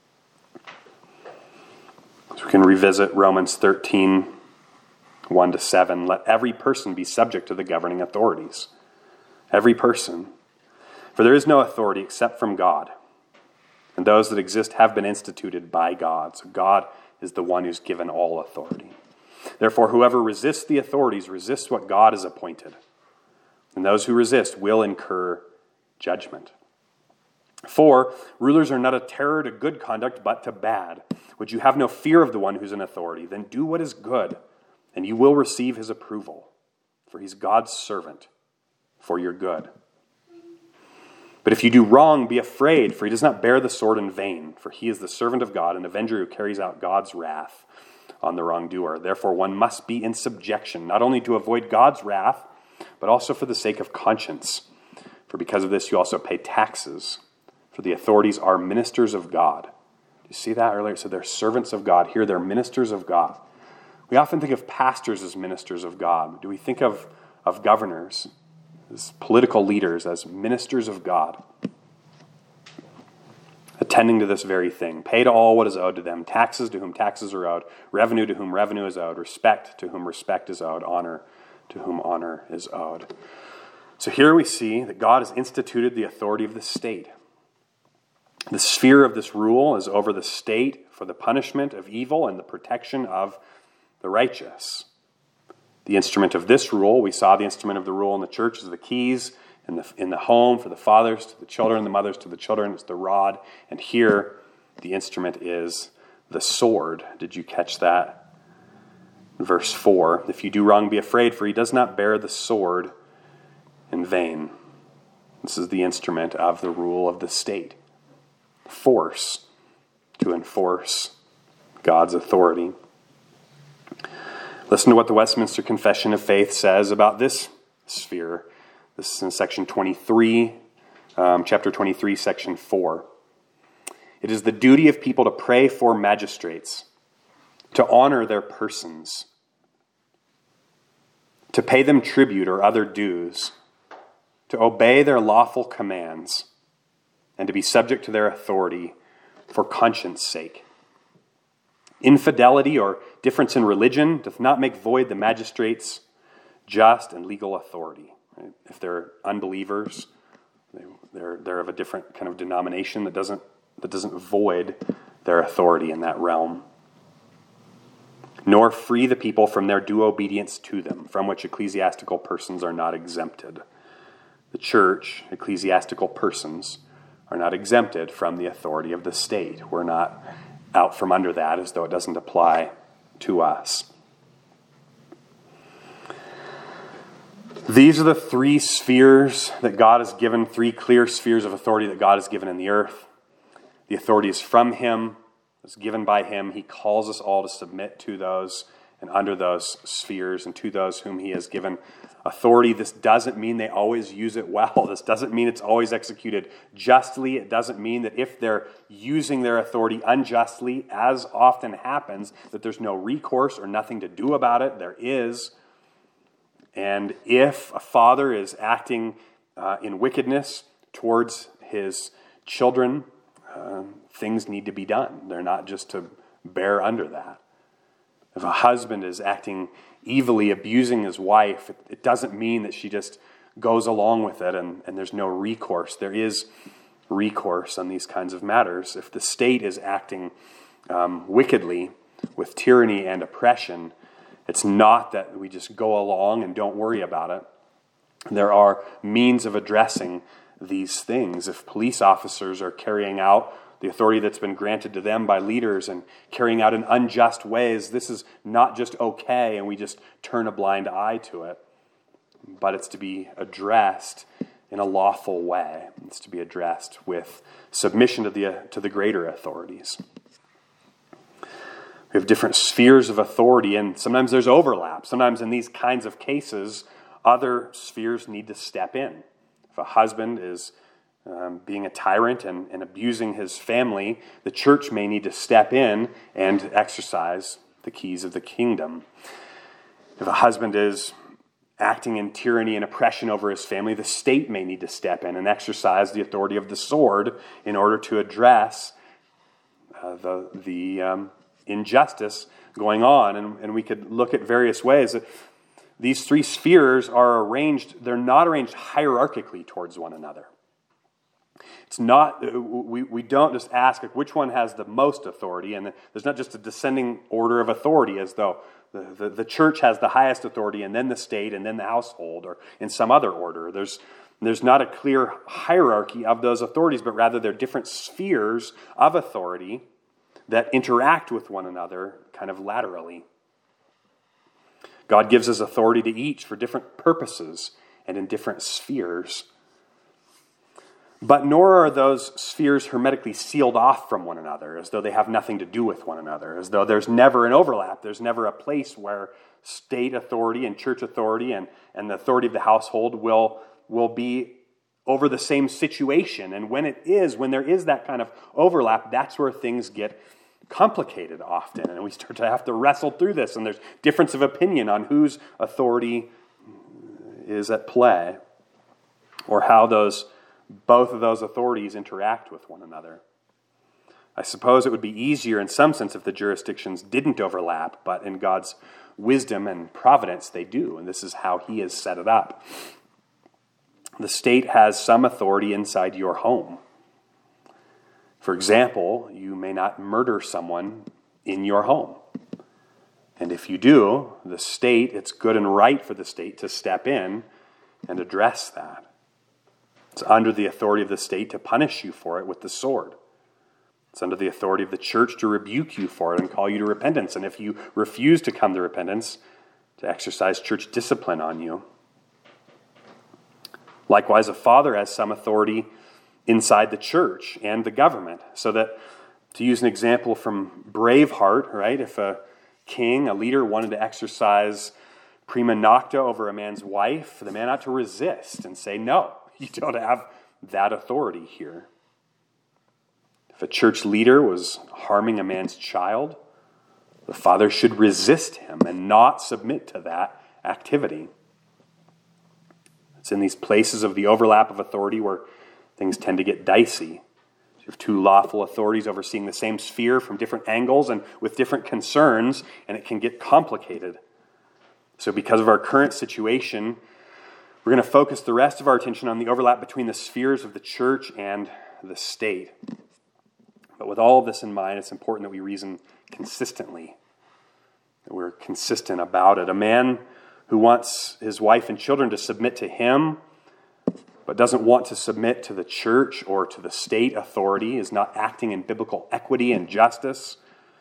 So we can revisit Romans 13, 1-7. Let every person be subject to the governing authorities. Every person. For there is no authority except from God, and those that exist have been instituted by God. So God is the one who's given all authority. Therefore, whoever resists the authorities resists what God has appointed, and those who resist will incur judgment. For rulers are not a terror to good conduct, but to bad. Would you have no fear of the one who's in authority? Then do what is good, and you will receive his approval, for he's God's servant for your good. But if you do wrong, be afraid, for he does not bear the sword in vain, for he is the servant of God, an avenger who carries out God's wrath on the wrongdoer. Therefore, one must be in subjection, not only to avoid God's wrath, but also for the sake of conscience. For because of this, you also pay taxes, for the authorities are ministers of God. Do you see that earlier? So they're servants of God. Here, they're ministers of God. We often think of pastors as ministers of God. Do we think of governors, as political leaders, as ministers of God? Attending to this very thing. Pay to all what is owed to them. Taxes to whom taxes are owed. Revenue to whom revenue is owed. Respect to whom respect is owed. Honor to whom honor is owed. So here we see that God has instituted the authority of the state. The sphere of this rule is over the state for the punishment of evil and the protection of the righteous. The instrument of this rule, we saw the instrument of the rule in the church is the keys, in the home for the fathers to the children, the mothers to the children, it's the rod. And here, The instrument is the sword. Did you catch that? Verse 4, if you do wrong, be afraid, for he does not bear the sword in vain. This is the instrument of the rule of the state. Force to enforce God's authority. Listen to what the Westminster Confession of Faith says about this sphere. This is in section 23, chapter 23, section 4. It is the duty of people to pray for magistrates, to honor their persons, to pay them tribute or other dues, to obey their lawful commands, and to be subject to their authority for conscience' sake. Infidelity or difference in religion doth not make void the magistrates' just and legal authority. Right? If they're unbelievers, they're of a different kind of denomination that doesn't void their authority in that realm. Nor free the people from their due obedience to them, from which ecclesiastical persons are not exempted. The church, ecclesiastical persons, are not exempted from the authority of the state. We're not out from under that as though it doesn't apply to us. These are the three spheres that God has given, three clear spheres of authority that God has given in the earth. The authority is from him, it's given by him. He calls us all to submit to those and under those spheres and to those whom he has given authority. This doesn't mean they always use it well. This doesn't mean it's always executed justly. It doesn't mean that if they're using their authority unjustly, as often happens, that there's no recourse or nothing to do about it. There is. And if a father is acting in wickedness towards his children, things need to be done. They're not just to bear under that. If a husband is acting evilly, abusing his wife, it doesn't mean that she just goes along with it and there's no recourse. There is recourse on these kinds of matters. If the state is acting wickedly with tyranny and oppression, it's not that we just go along and don't worry about it. There are means of addressing these things. If police officers are carrying out the authority that's been granted to them by leaders and carrying out in unjust ways, this is not just okay and we just turn a blind eye to it, but it's to be addressed in a lawful way. It's to be addressed with submission to the greater authorities. We have different spheres of authority, and sometimes there's overlap. Sometimes in these kinds of cases, other spheres need to step in. If a husband is being a tyrant and abusing his family, the church may need to step in and exercise the keys of the kingdom. If a husband is acting in tyranny and oppression over his family, the state may need to step in and exercise the authority of the sword in order to address the injustice going on. And we could look at various ways. These three spheres are arranged, they're not arranged hierarchically towards one another. It's not, we don't just ask like, which one has the most authority, and there's not just a descending order of authority as though the church has the highest authority and then the state and then the household or in some other order. There's not a clear hierarchy of those authorities, but rather they're different spheres of authority that interact with one another kind of laterally. God gives us authority to each for different purposes and in different spheres. But nor are those spheres hermetically sealed off from one another, as though they have nothing to do with one another, as though there's never an overlap. There's never a place where state authority and church authority and the authority of the household will be over the same situation. And when there is that kind of overlap, that's where things get complicated often. And we start to have to wrestle through this, and there's difference of opinion on whose authority is at play or how both of those authorities interact with one another. I suppose it would be easier in some sense if the jurisdictions didn't overlap, but in God's wisdom and providence they do, and this is how he has set it up. The state has some authority inside your home. For example, you may not murder someone in your home. And if you do, it's good and right for the state to step in and address that. It's under the authority of the state to punish you for it with the sword. It's under the authority of the church to rebuke you for it and call you to repentance. And if you refuse to come to repentance, to exercise church discipline on you. Likewise, a father has some authority inside the church and the government. So that, to use an example from Braveheart, right, if a king, a leader, wanted to exercise prima nocta over a man's wife, the man ought to resist and say, no, you don't have that authority here. If a church leader was harming a man's child, the father should resist him and not submit to that activity. It's in these places of the overlap of authority where things tend to get dicey. You have two lawful authorities overseeing the same sphere from different angles and with different concerns, and it can get complicated. So because of our current situation, we're going to focus the rest of our attention on the overlap between the spheres of the church and the state. But with all of this in mind, it's important that we reason consistently, that we're consistent about it. A man who wants his wife and children to submit to him, but doesn't want to submit to the church or to the state authority, is not acting in biblical equity and justice,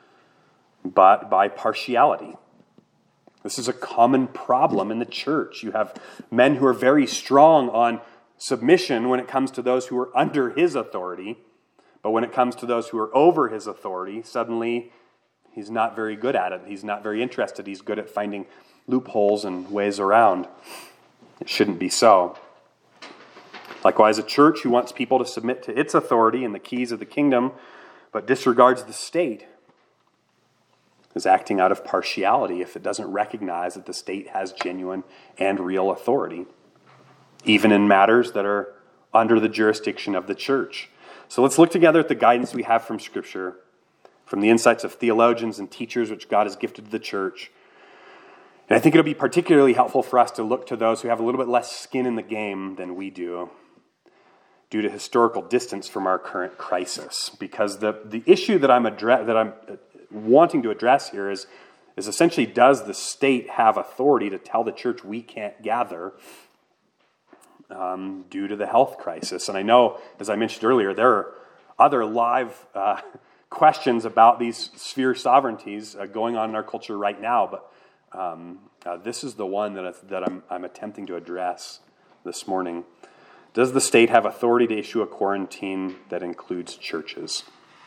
but by partiality. This is a common problem in the church. You have men who are very strong on submission when it comes to those who are under his authority, but when it comes to those who are over his authority, suddenly he's not very good at it. He's not very interested. He's good at finding loopholes and ways around. It shouldn't be so. Likewise, a church who wants people to submit to its authority and the keys of the kingdom, but disregards the state, is acting out of partiality if it doesn't recognize that the state has genuine and real authority, even in matters that are under the jurisdiction of the church. So let's look together at the guidance we have from Scripture, from the insights of theologians and teachers which God has gifted to the church. And I think it'll be particularly helpful for us to look to those who have a little bit less skin in the game than we do, due to historical distance from our current crisis. Because the issue that I'm wanting to address here is essentially, does the state have authority to tell the church we can't gather due to the health crisis? And I know, as I mentioned earlier, there are other live questions about these sphere sovereignties going on in our culture right now, but this is the one that I'm attempting to address this morning. Does the state have authority to issue a quarantine that includes churches?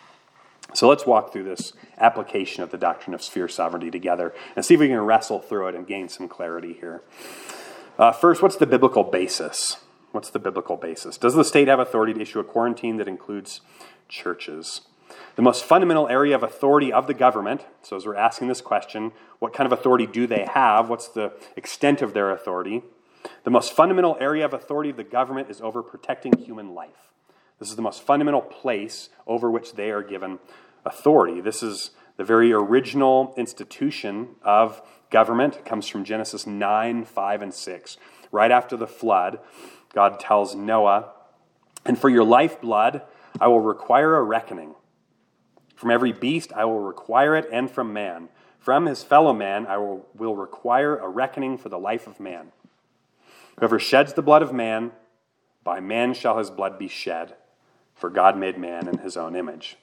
So let's walk through this application of the doctrine of sphere sovereignty together and see if we can wrestle through it and gain some clarity here. First, what's the biblical basis? What's the biblical basis? Does the state have authority to issue a quarantine that includes churches? The most fundamental area of authority of the government, so as we're asking this question, what kind of authority do they have? What's the extent of their authority? The most fundamental area of authority of the government is over protecting human life. This is the most fundamental place over which they are given authority. This is the very original institution of government. It comes from Genesis 9, 5, and 6. Right after the flood, God tells Noah, "And for your lifeblood, I will require a reckoning. From every beast I will require it, and from man. From his fellow man I will require a reckoning for the life of man. Whoever sheds the blood of man, by man shall his blood be shed, for God made man in his own image."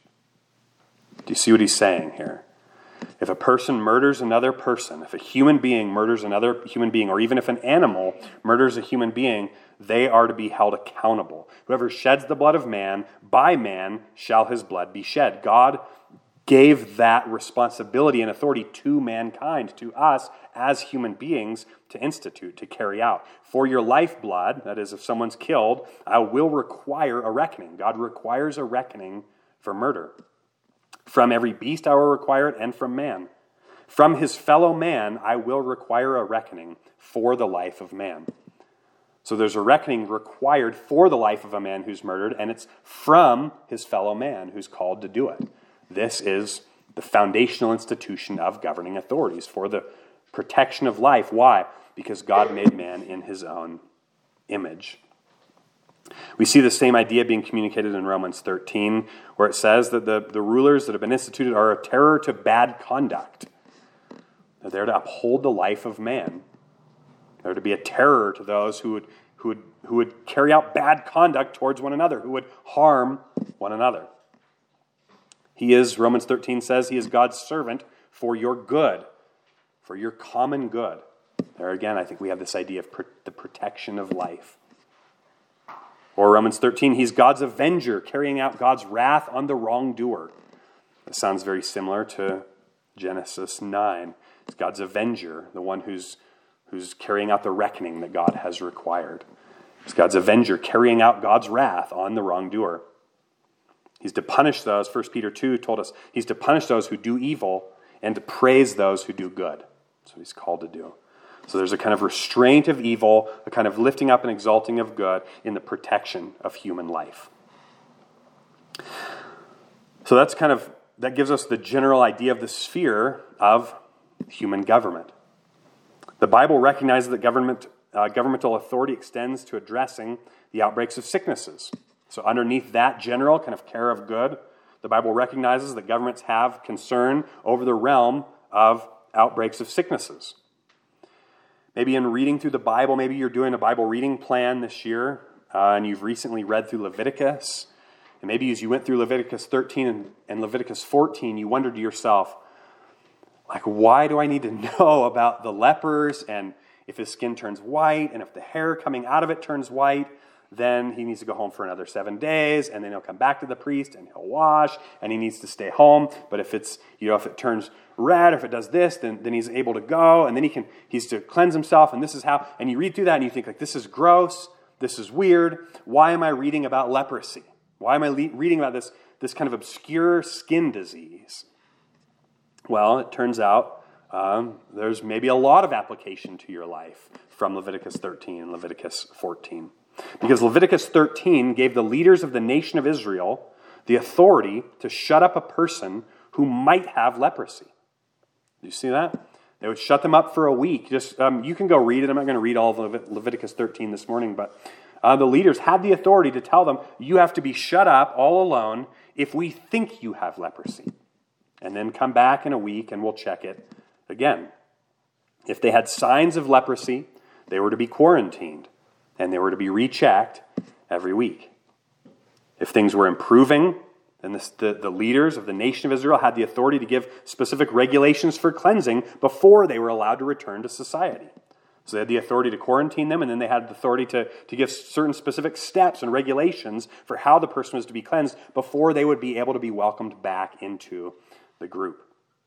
Do you see what he's saying here? If a person murders another person, if a human being murders another human being, or even if an animal murders a human being, they are to be held accountable. Whoever sheds the blood of man, by man shall his blood be shed. God gave that responsibility and authority to mankind, to us as human beings, to institute, to carry out. For your lifeblood, that is, if someone's killed, I will require a reckoning. God requires a reckoning for murder. From every beast I will require it, and from man. From his fellow man I will require a reckoning for the life of man. So there's a reckoning required for the life of a man who's murdered, and it's from his fellow man who's called to do it. This is the foundational institution of governing authorities for the protection of life. Why? Because God made man in his own image. We see the same idea being communicated in Romans 13, where it says that the rulers that have been instituted are a terror to bad conduct. They're there to uphold the life of man. They're to be a terror to those who would carry out bad conduct towards one another, who would harm one another. He is, Romans 13 says, he is God's servant for your good, for your common good. There again, I think we have this idea of the protection of life. Or Romans 13, he's God's avenger, carrying out God's wrath on the wrongdoer. That sounds very similar to Genesis 9. It's God's avenger, the one who's carrying out the reckoning that God has required. It's God's avenger, carrying out God's wrath on the wrongdoer. He's to punish those, 1 Peter 2 told us, he's to punish those who do evil and to praise those who do good. That's what he's called to do. So there's a kind of restraint of evil, a kind of lifting up and exalting of good in the protection of human life. So that gives us the general idea of the sphere of human government. The Bible recognizes that governmental authority extends to addressing the outbreaks of sicknesses. So underneath that general kind of care of good, the Bible recognizes that governments have concern over the realm of outbreaks of sicknesses. Maybe in reading through the Bible, maybe you're doing a Bible reading plan this year, and you've recently read through Leviticus. And maybe as you went through Leviticus 13 and Leviticus 14, you wondered to yourself, like, why do I need to know about the lepers, and if his skin turns white, and if the hair coming out of it turns white, then he needs to go home for another 7 days, and then he'll come back to the priest, and he'll wash, and he needs to stay home. But if if it turns red, or if it does this, then he's able to go, and then he's to cleanse himself, and this is how. And you read through that, and you think, like, this is gross, this is weird. Why am I reading about leprosy? Why am I reading about this kind of obscure skin disease? Well, it turns out there's maybe a lot of application to your life from Leviticus 13 and Leviticus 14. Because Leviticus 13 gave the leaders of the nation of Israel the authority to shut up a person who might have leprosy. Do you see that? They would shut them up for a week. Just you can go read it. I'm not going to read all of Leviticus 13 this morning, but the leaders had the authority to tell them, you have to be shut up all alone if we think you have leprosy. And then come back in a week and we'll check it again. If they had signs of leprosy, they were to be quarantined and they were to be rechecked every week. If things were improving, then the leaders of the nation of Israel had the authority to give specific regulations for cleansing before they were allowed to return to society. So they had the authority to quarantine them, and then they had the authority to give certain specific steps and regulations for how the person was to be cleansed before they would be able to be welcomed back into the group.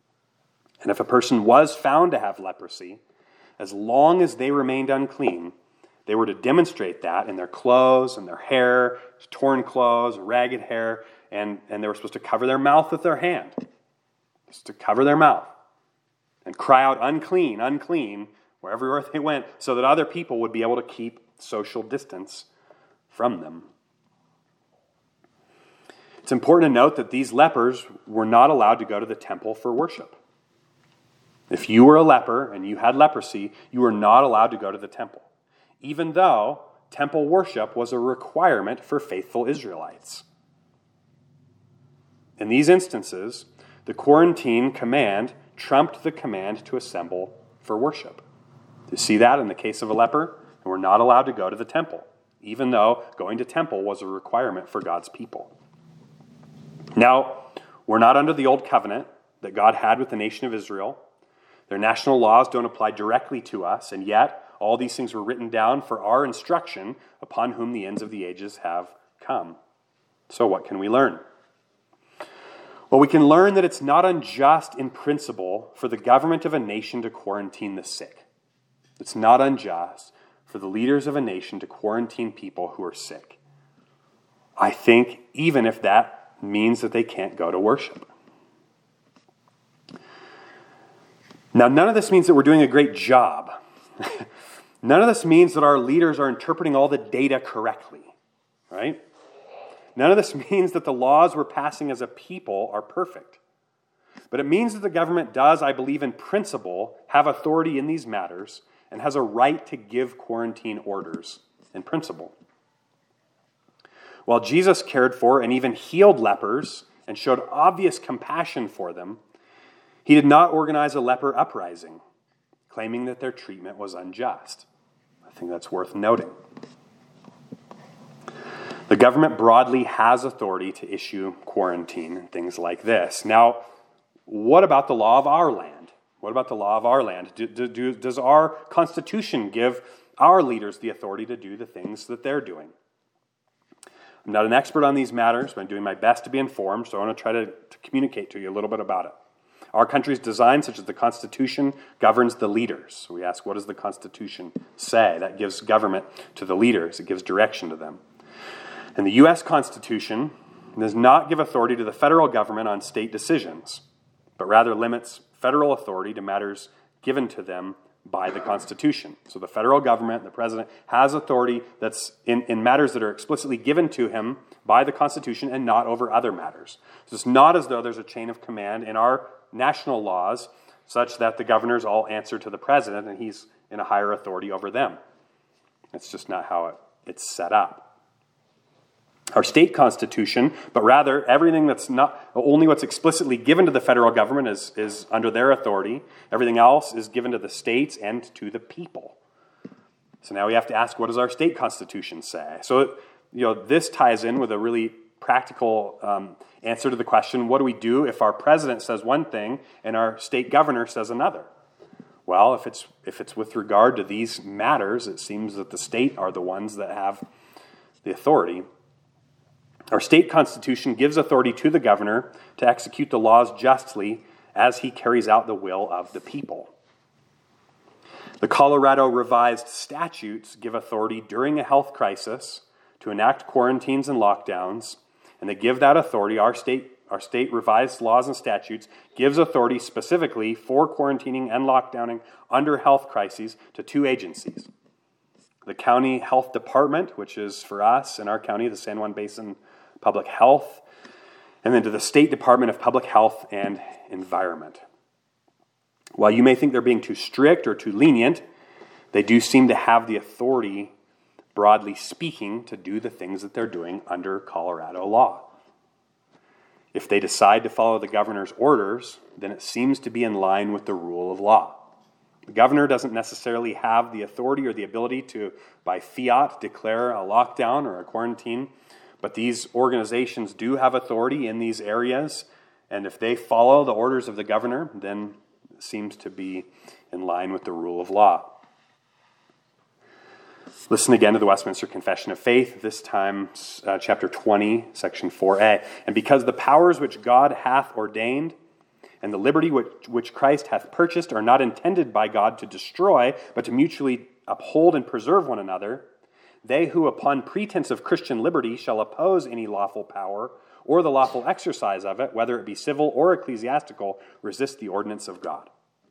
And if a person was found to have leprosy, as long as they remained unclean, they were to demonstrate that in their clothes and their hair, torn clothes, ragged hair, and they were supposed to cover their mouth with their hand. Just to cover their mouth and cry out, unclean, unclean, wherever they went, so that other people would be able to keep social distance from them. It's important to note that these lepers were not allowed to go to the temple for worship. If you were a leper and you had leprosy, you were not allowed to go to the temple, even though temple worship was a requirement for faithful Israelites. In these instances, the quarantine command trumped the command to assemble for worship. You see that in the case of a leper, and we're not allowed to go to the temple, even though going to temple was a requirement for God's people. Now, we're not under the old covenant that God had with the nation of Israel. Their national laws don't apply directly to us, and yet all these things were written down for our instruction, upon whom the ends of the ages have come. So what can we learn? Well, we can learn that it's not unjust in principle for the government of a nation to quarantine the sick. It's not unjust for the leaders of a nation to quarantine people who are sick. I think even if that means that they can't go to worship. Now, none of this means that we're doing a great job. None of this means that our leaders are interpreting all the data correctly, right? None of this means that the laws we're passing as a people are perfect. But it means that the government does, I believe in principle, have authority in these matters and has a right to give quarantine orders in principle. While Jesus cared for and even healed lepers and showed obvious compassion for them, he did not organize a leper uprising, claiming that their treatment was unjust. I think that's worth noting. The government broadly has authority to issue quarantine and things like this. Now, what about the law of our land? What about the law of our land? Does our Constitution give our leaders the authority to do the things that they're doing? I'm not an expert on these matters, but I'm doing my best to be informed, so I want to try to communicate to you a little bit about it. Our country's design, such as the Constitution, governs the leaders. So we ask, what does the Constitution say? That gives government to the leaders. It gives direction to them. And the U.S. Constitution does not give authority to the federal government on state decisions, but rather limits federal authority to matters given to them by the Constitution. So the federal government, the president, has authority that's in matters that are explicitly given to him by the Constitution and not over other matters. So it's not as though there's a chain of command in our national laws such that the governors all answer to the president and he's in a higher authority over them. It's just not how it's set up. Our state constitution, but rather everything that's not, only what's explicitly given to the federal government is under their authority. Everything else is given to the states and to the people. So now we have to ask, what does our state constitution say? So, this ties in with a really practical answer to the question, what do we do if our president says one thing and our state governor says another? Well, if it's with regard to these matters, it seems that the state are the ones that have the authority. Our state constitution gives authority to the governor to execute the laws justly as he carries out the will of the people. The Colorado Revised Statutes give authority during a health crisis to enact quarantines and lockdowns, and they give that authority, our state revised laws and statutes, gives authority specifically for quarantining and lockdowning under health crises to two agencies. The County Health Department, which is for us in our county, the San Juan Basin Public Health, and then to the State Department of Public Health and Environment. While you may think they're being too strict or too lenient, they do seem to have the authority, broadly speaking, to do the things that they're doing under Colorado law. If they decide to follow the governor's orders, then it seems to be in line with the rule of law. The governor doesn't necessarily have the authority or the ability to, by fiat, declare a lockdown or a quarantine, but these organizations do have authority in these areas, and if they follow the orders of the governor, then it seems to be in line with the rule of law. Listen again to the Westminster Confession of Faith, this time chapter 20, section 4a. And because the powers which God hath ordained and the liberty which Christ hath purchased are not intended by God to destroy, but to mutually uphold and preserve one another, they who upon pretense of Christian liberty shall oppose any lawful power or the lawful exercise of it, whether it be civil or ecclesiastical, resist the ordinance of God.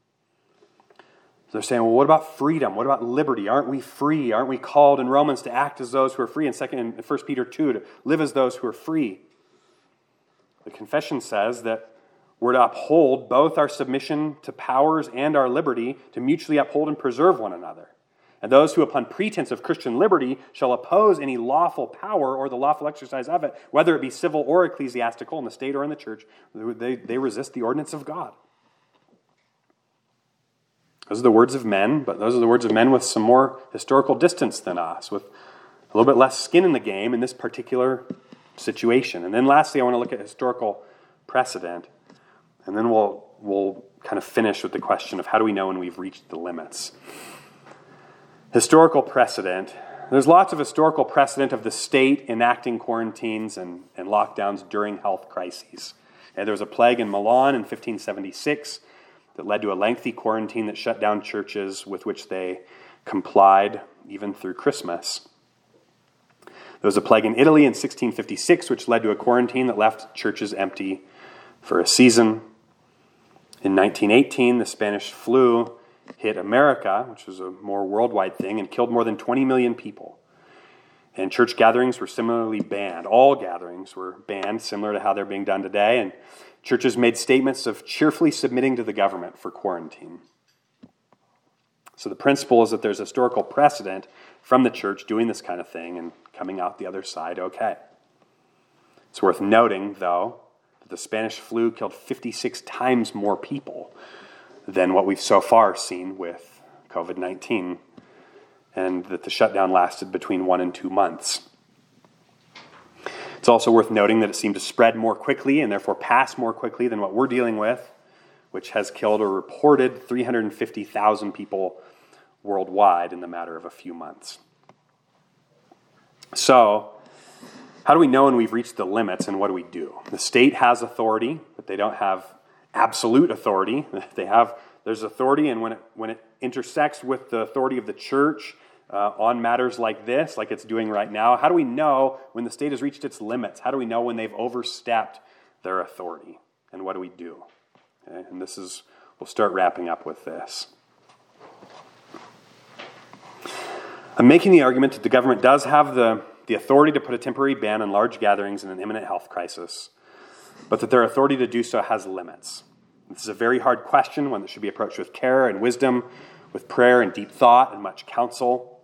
So they're saying, well, what about freedom? What about liberty? Aren't we free? Aren't we called in Romans to act as those who are free? And 1 Peter 2, to live as those who are free. The confession says that we're to uphold both our submission to powers and our liberty to mutually uphold and preserve one another. And those who upon pretense of Christian liberty shall oppose any lawful power or the lawful exercise of it, whether it be civil or ecclesiastical in the state or in the church, they resist the ordinance of God. Those are the words of men, but those are the words of men with some more historical distance than us, with a little bit less skin in the game in this particular situation. And then lastly, I want to look at historical precedent, and then we'll kind of finish with the question of how do we know when we've reached the limits. Historical precedent. There's lots of historical precedent of the state enacting quarantines and lockdowns during health crises. And there was a plague in Milan in 1576 that led to a lengthy quarantine that shut down churches with which they complied even through Christmas. There was a plague in Italy in 1656 which led to a quarantine that left churches empty for a season. In 1918, the Spanish flu hit America, which was a more worldwide thing, and killed more than 20 million people. And church gatherings were similarly banned. All gatherings were banned, similar to how they're being done today. And churches made statements of cheerfully submitting to the government for quarantine. So the principle is that there's historical precedent from the church doing this kind of thing and coming out the other side okay. It's worth noting, though, that the Spanish flu killed 56 times more people than what we've so far seen with COVID-19, and that the shutdown lasted between 1 and 2 months. It's also worth noting that it seemed to spread more quickly and therefore pass more quickly than what we're dealing with, which has killed or reported 350,000 people worldwide in the matter of a few months. So, how do we know when we've reached the limits, and what do we do? The state has authority, but they don't have absolute authority. There's authority, and when it intersects with the authority of the church on matters like this, like it's doing right now, how do we know when the state has reached its limits? How do we know when they've overstepped their authority? And what do we do? Okay? And we'll start wrapping up with this. I'm making the argument that the government does have the authority to put a temporary ban on large gatherings in an imminent health crisis, but that their authority to do so has limits. This is a very hard question, one that should be approached with care and wisdom, with prayer and deep thought and much counsel.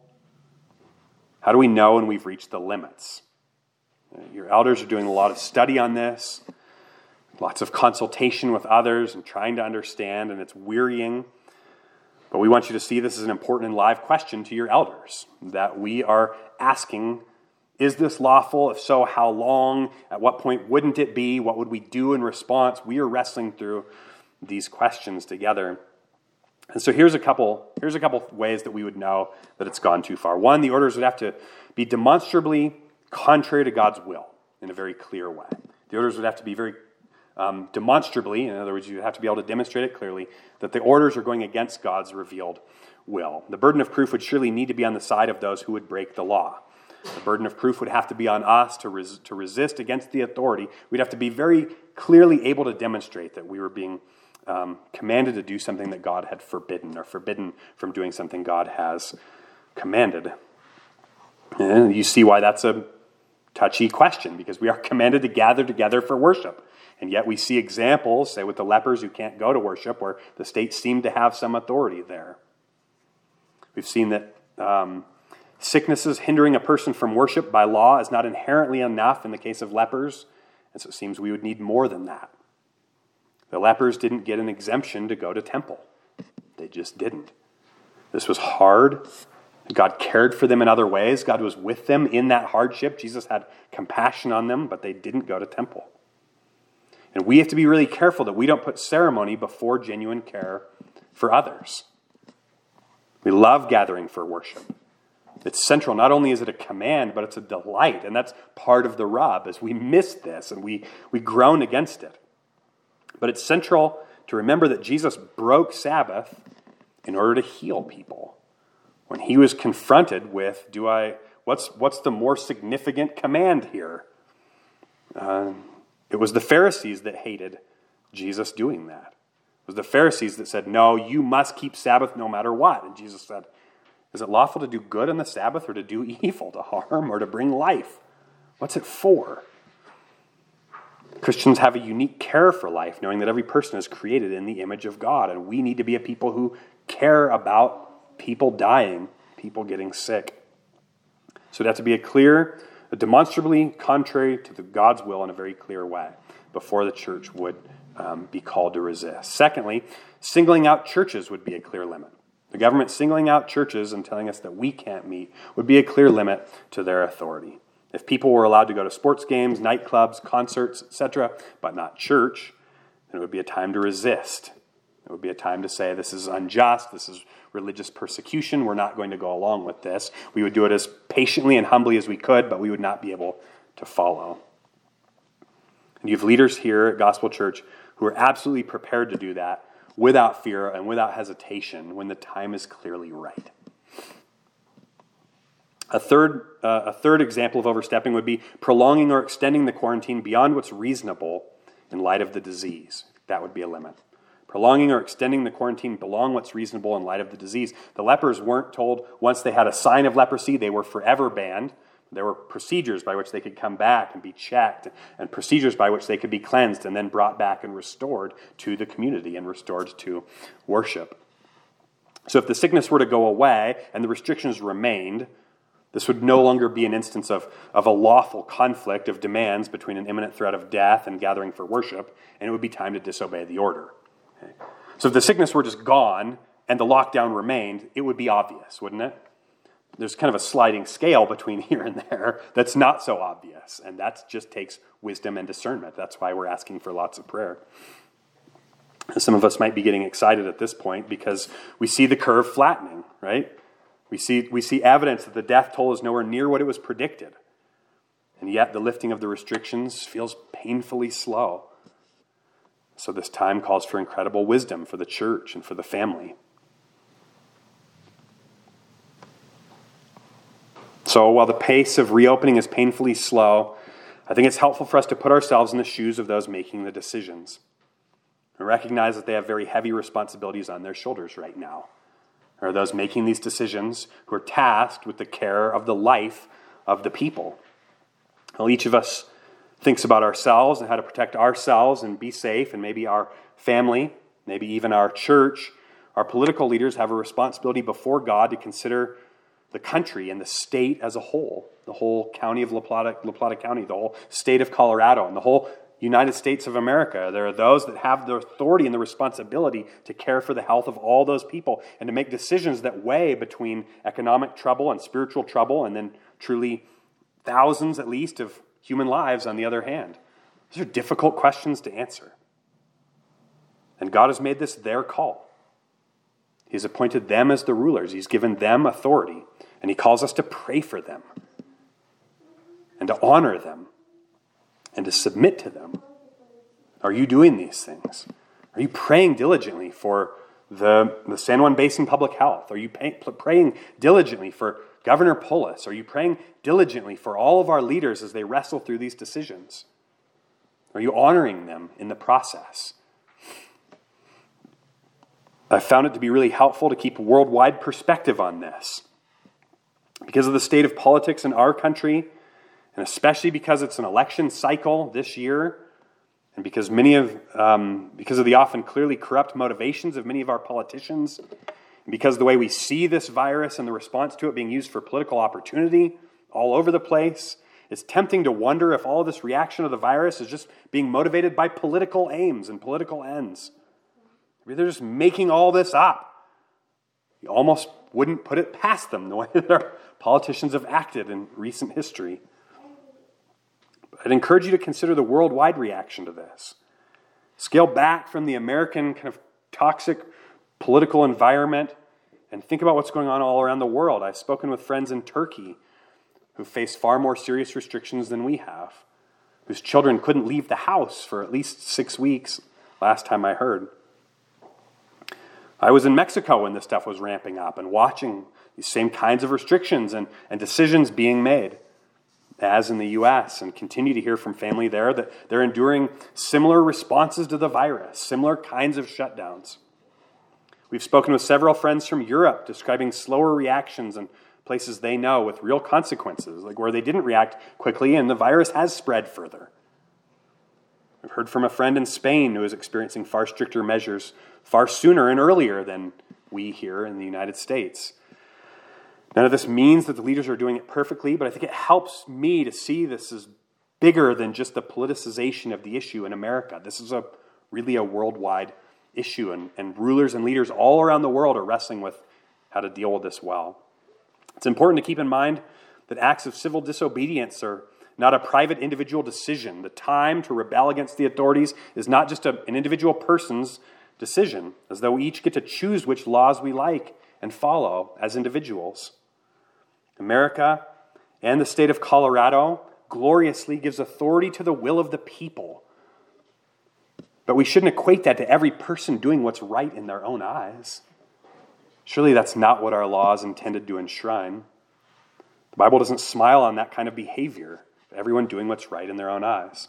How do we know when we've reached the limits? Your elders are doing a lot of study on this, lots of consultation with others and trying to understand, and it's wearying. But we want you to see this as an important and live question to your elders, that we are asking, is this lawful? If so, how long? At what point wouldn't it be? What would we do in response? We are wrestling through these questions together. And so here's a couple ways that we would know that it's gone too far. One, the orders would have to be demonstrably contrary to God's will in a very clear way. The orders would have to be very demonstrably, in other words, you have to be able to demonstrate it clearly, that the orders are going against God's revealed will. The burden of proof would surely need to be on the side of those who would break the law. The burden of proof would have to be on us to resist against the authority. We'd have to be very clearly able to demonstrate that we were being commanded to do something that God had forbidden, or forbidden from doing something God has commanded. And you see why that's a touchy question, because we are commanded to gather together for worship. And yet we see examples, say with the lepers who can't go to worship, where the state seemed to have some authority there. We've seen that sicknesses hindering a person from worship by law is not inherently enough in the case of lepers, and so it seems we would need more than that. The lepers didn't get an exemption to go to temple. They just didn't. This was hard. God cared for them in other ways. God was with them in that hardship. Jesus had compassion on them, but they didn't go to temple. And we have to be really careful that we don't put ceremony before genuine care for others. We love gathering for worship. It's central. Not only is it a command, but it's a delight. And that's part of the rub, is we miss this and we groan against it. But it's central to remember that Jesus broke Sabbath in order to heal people. When he was confronted with, what's the more significant command here? It was the Pharisees that hated Jesus doing that. It was the Pharisees that said, no, you must keep Sabbath no matter what. And Jesus said, is it lawful to do good on the Sabbath or to do evil, to harm or to bring life? What's it for? Christians have a unique care for life, knowing that every person is created in the image of God, and we need to be a people who care about people dying, people getting sick. So it has to be a demonstrably contrary to God's will in a very clear way before the church would be called to resist. Secondly, singling out churches would be a clear limit. The government singling out churches and telling us that we can't meet would be a clear limit to their authority. If people were allowed to go to sports games, nightclubs, concerts, etc., but not church, then it would be a time to resist. It would be a time to say, this is unjust, this is religious persecution, we're not going to go along with this. We would do it as patiently and humbly as we could, but we would not be able to follow. And you have leaders here at Gospel Church who are absolutely prepared to do that without fear and without hesitation when the time is clearly right. A third example of overstepping would be prolonging or extending the quarantine beyond what's reasonable in light of the disease. That would be a limit. Prolonging or extending the quarantine beyond what's reasonable in light of the disease. The lepers weren't told once they had a sign of leprosy, they were forever banned. There were procedures by which they could come back and be checked, and procedures by which they could be cleansed and then brought back and restored to the community and restored to worship. So if the sickness were to go away and the restrictions remained, this would no longer be an instance of a lawful conflict of demands between an imminent threat of death and gathering for worship, and it would be time to disobey the order. Okay. So if the sickness were just gone and the lockdown remained, it would be obvious, wouldn't it? there's kind of a sliding scale between here and there that's not so obvious. And that just takes wisdom and discernment. That's why we're asking for lots of prayer. Some of us might be getting excited at this point because we see the curve flattening, right? We see evidence that the death toll is nowhere near what it was predicted. And yet the lifting of the restrictions feels painfully slow. So this time calls for incredible wisdom for the church and for the family. So while the pace of reopening is painfully slow, I think it's helpful for us to put ourselves in the shoes of those making the decisions and recognize that they have very heavy responsibilities on their shoulders right now. There are those making these decisions who are tasked with the care of the life of the people. Well, each of us thinks about ourselves and how to protect ourselves and be safe, and maybe our family, maybe even our church. Our political leaders have a responsibility before God to consider the country and the state as a whole, the whole county of La Plata County, the whole state of Colorado, and the whole United States of America. There are those that have the authority and the responsibility to care for the health of all those people and to make decisions that weigh between economic trouble and spiritual trouble, and then truly thousands at least of human lives on the other hand. These are difficult questions to answer. And God has made this their call. He's appointed them as the rulers. He's given them authority. And he calls us to pray for them and to honor them and to submit to them. Are you doing these things? Are you praying diligently for the San Juan Basin Public Health? Are you praying diligently for Governor Polis? Are you praying diligently for all of our leaders as they wrestle through these decisions? Are you honoring them in the process? I found it to be really helpful to keep a worldwide perspective on this. Because of the state of politics in our country, and especially because it's an election cycle this year, and because because of the often clearly corrupt motivations of many of our politicians, and because of the way we see this virus and the response to it being used for political opportunity all over the place, it's tempting to wonder if all of this reaction to the virus is just being motivated by political aims and political ends. Maybe they're just making all this up. You almost wouldn't put it past them the way that our politicians have acted in recent history. But I'd encourage you to consider the worldwide reaction to this. Scale back from the American kind of toxic political environment and think about what's going on all around the world. I've spoken with friends in Turkey who face far more serious restrictions than we have, whose children couldn't leave the house for at least 6 weeks, last time I heard. I was in Mexico when this stuff was ramping up and watching these same kinds of restrictions and decisions being made, as in the U.S., and continue to hear from family there that they're enduring similar responses to the virus, similar kinds of shutdowns. We've spoken with several friends from Europe describing slower reactions in places they know with real consequences, like where they didn't react quickly and the virus has spread further. I've heard from a friend in Spain who is experiencing far stricter measures far sooner and earlier than we here in the United States. None of this means that the leaders are doing it perfectly, but I think it helps me to see this as bigger than just the politicization of the issue in America. This is really a worldwide issue, and rulers and leaders all around the world are wrestling with how to deal with this well. It's important to keep in mind that acts of civil disobedience are not a private individual decision. The time to rebel against the authorities is not just an individual person's decision, as though we each get to choose which laws we like and follow as individuals. America and the state of Colorado gloriously gives authority to the will of the people. But we shouldn't equate that to every person doing what's right in their own eyes. Surely that's not what our law is intended to enshrine. The Bible doesn't smile on that kind of behavior, everyone doing what's right in their own eyes.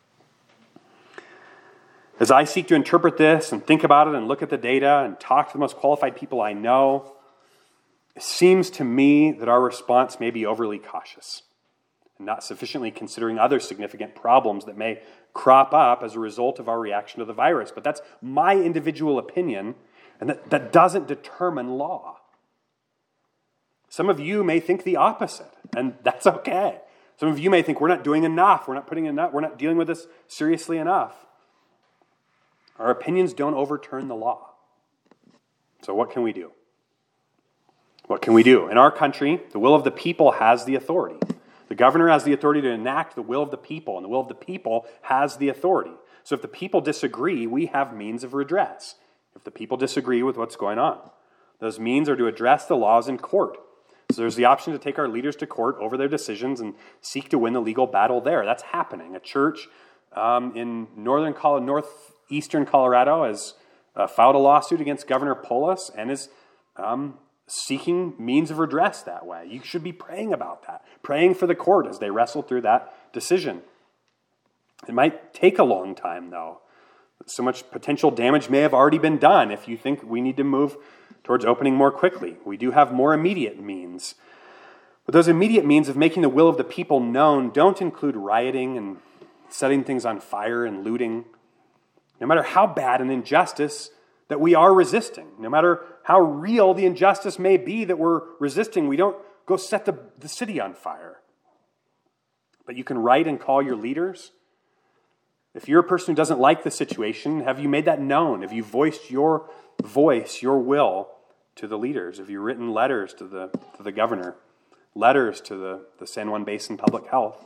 As I seek to interpret this and think about it and look at the data and talk to the most qualified people I know, it seems to me that our response may be overly cautious and not sufficiently considering other significant problems that may crop up as a result of our reaction to the virus. But that's my individual opinion, and that doesn't determine law. Some of you may think the opposite, and that's okay. Some of you may think we're not doing enough, we're not dealing with this seriously enough. Our opinions don't overturn the law. So what can we do? What can we do? In our country, the will of the people has the authority. The governor has the authority to enact the will of the people, and the will of the people has the authority. So if the people disagree, we have means of redress. If the people disagree with what's going on, those means are to address the laws in court. So there's the option to take our leaders to court over their decisions and seek to win the legal battle there. That's happening. A church in northeastern Colorado has filed a lawsuit against Governor Polis and is seeking means of redress that way. You should be praying about that, praying for the court as they wrestle through that decision. It might take a long time, though. So much potential damage may have already been done if you think we need to move towards opening more quickly. We do have more immediate means. But those immediate means of making the will of the people known don't include rioting and setting things on fire and looting. No matter how bad an injustice that we are resisting, no matter how real the injustice may be that we're resisting, we don't go set the city on fire. But you can write and call your leaders. If you're a person who doesn't like the situation, have you made that known? Have you voiced your voice, your will to the leaders? Have you written letters to the governor, letters to the San Juan Basin Public Health?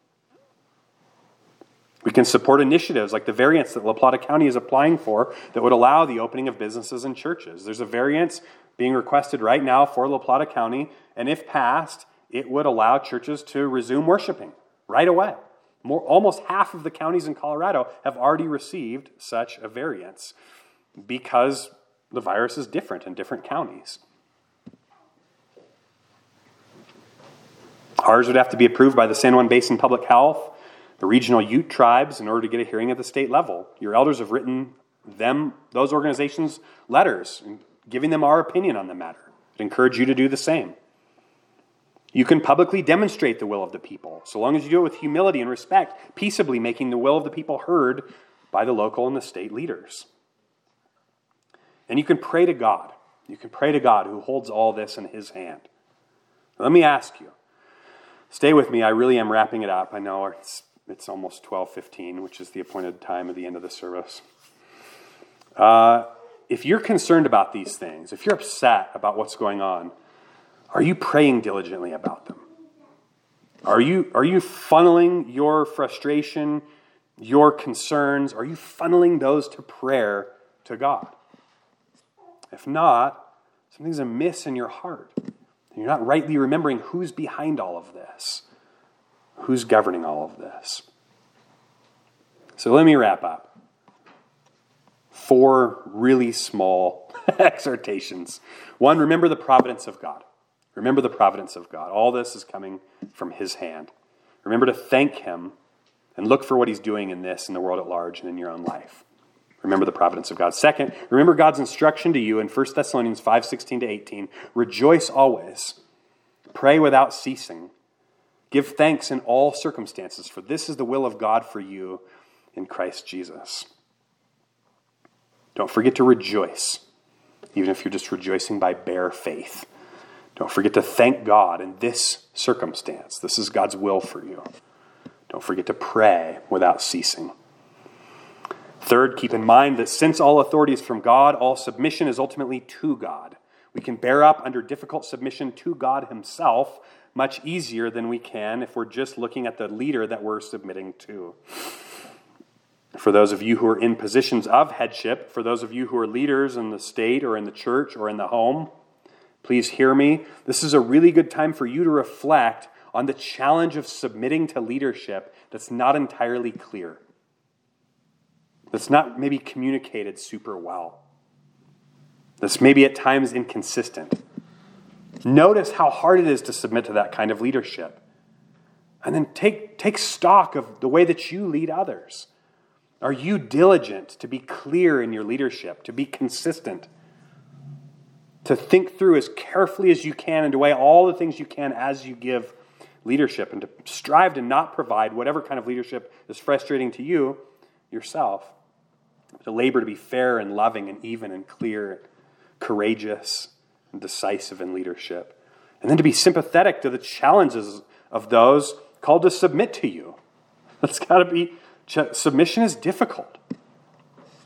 We can support initiatives like the variance that La Plata County is applying for that would allow the opening of businesses and churches. There's a variance being requested right now for La Plata County, and if passed, it would allow churches to resume worshiping right away. Almost half of the counties in Colorado have already received such a variance because the virus is different in different counties. Ours would have to be approved by the San Juan Basin Public Health, the regional Ute tribes, in order to get a hearing at the state level. Your elders have written those organizations letters, giving them our opinion on the matter. I'd encourage you to do the same. You can publicly demonstrate the will of the people, so long as you do it with humility and respect, peaceably making the will of the people heard by the local and the state leaders. And you can pray to God. You can pray to God who holds all this in his hand. Now, let me ask you, stay with me, I really am wrapping it up. I know it's almost 12:15, which is the appointed time of the end of the service. If you're concerned about these things, if you're upset about what's going on, are you praying diligently about them? Are you funneling your frustration, your concerns, are you funneling those to prayer to God? If not, something's amiss in your heart. You're not rightly remembering who's behind all of this, who's governing all of this. So let me wrap up. 4 really small exhortations. 1, remember the providence of God. Remember the providence of God. All this is coming from his hand. Remember to thank him and look for what he's doing in this, in the world at large, and in your own life. Remember the providence of God. 2nd, remember God's instruction to you in 1 Thessalonians 5:16-18. Rejoice always. Pray without ceasing. Give thanks in all circumstances, for this is the will of God for you in Christ Jesus. Don't forget to rejoice, even if you're just rejoicing by bare faith. Don't forget to thank God in this circumstance. This is God's will for you. Don't forget to pray without ceasing. 3rd, keep in mind that since all authority is from God, all submission is ultimately to God. We can bear up under difficult submission to God himself much easier than we can if we're just looking at the leader that we're submitting to. For those of you who are in positions of headship, for those of you who are leaders in the state or in the church or in the home, please hear me. This is a really good time for you to reflect on the challenge of submitting to leadership that's not entirely clear, that's not maybe communicated super well, that's maybe at times inconsistent. Notice how hard it is to submit to that kind of leadership. And then take stock of the way that you lead others. Are you diligent to be clear in your leadership, to be consistent, to think through as carefully as you can and to weigh all the things you can as you give leadership, and to strive to not provide whatever kind of leadership is frustrating to you yourself, to labor to be fair and loving and even and clear, courageous and decisive in leadership, and then to be sympathetic to the challenges of those called to submit to you. That's got to be, submission is difficult.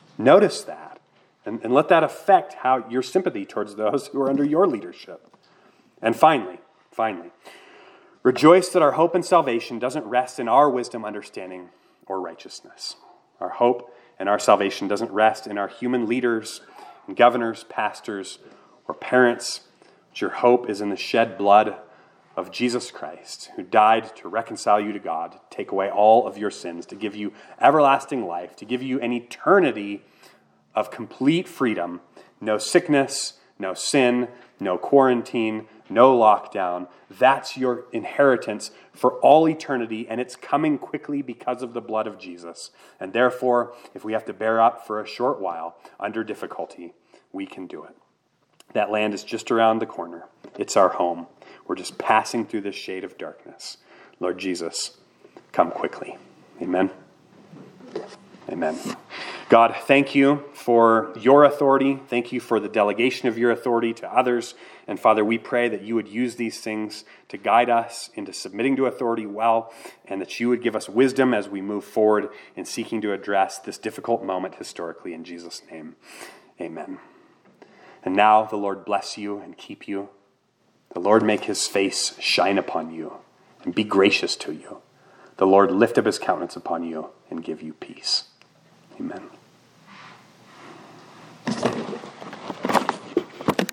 Notice that. And let that affect how your sympathy towards those who are under your leadership. And finally, rejoice that our hope and salvation doesn't rest in our wisdom, understanding, or righteousness. Our hope and our salvation doesn't rest in our human leaders, and governors, pastors, or parents. But your hope is in the shed blood of Jesus Christ, who died to reconcile you to God, to take away all of your sins, to give you everlasting life, to give you an eternity of complete freedom, no sickness, no sin, no quarantine, no lockdown. That's your inheritance for all eternity, and it's coming quickly because of the blood of Jesus. And therefore, if we have to bear up for a short while under difficulty, we can do it. That land is just around the corner. It's our home. We're just passing through this shade of darkness. Lord Jesus, come quickly. Amen. Amen. God, thank you for your authority. Thank you for the delegation of your authority to others. And Father, we pray that you would use these things to guide us into submitting to authority well, and that you would give us wisdom as we move forward in seeking to address this difficult moment historically. In Jesus' name, amen. And now the Lord bless you and keep you. The Lord make his face shine upon you and be gracious to you. The Lord lift up his countenance upon you and give you peace. Amen.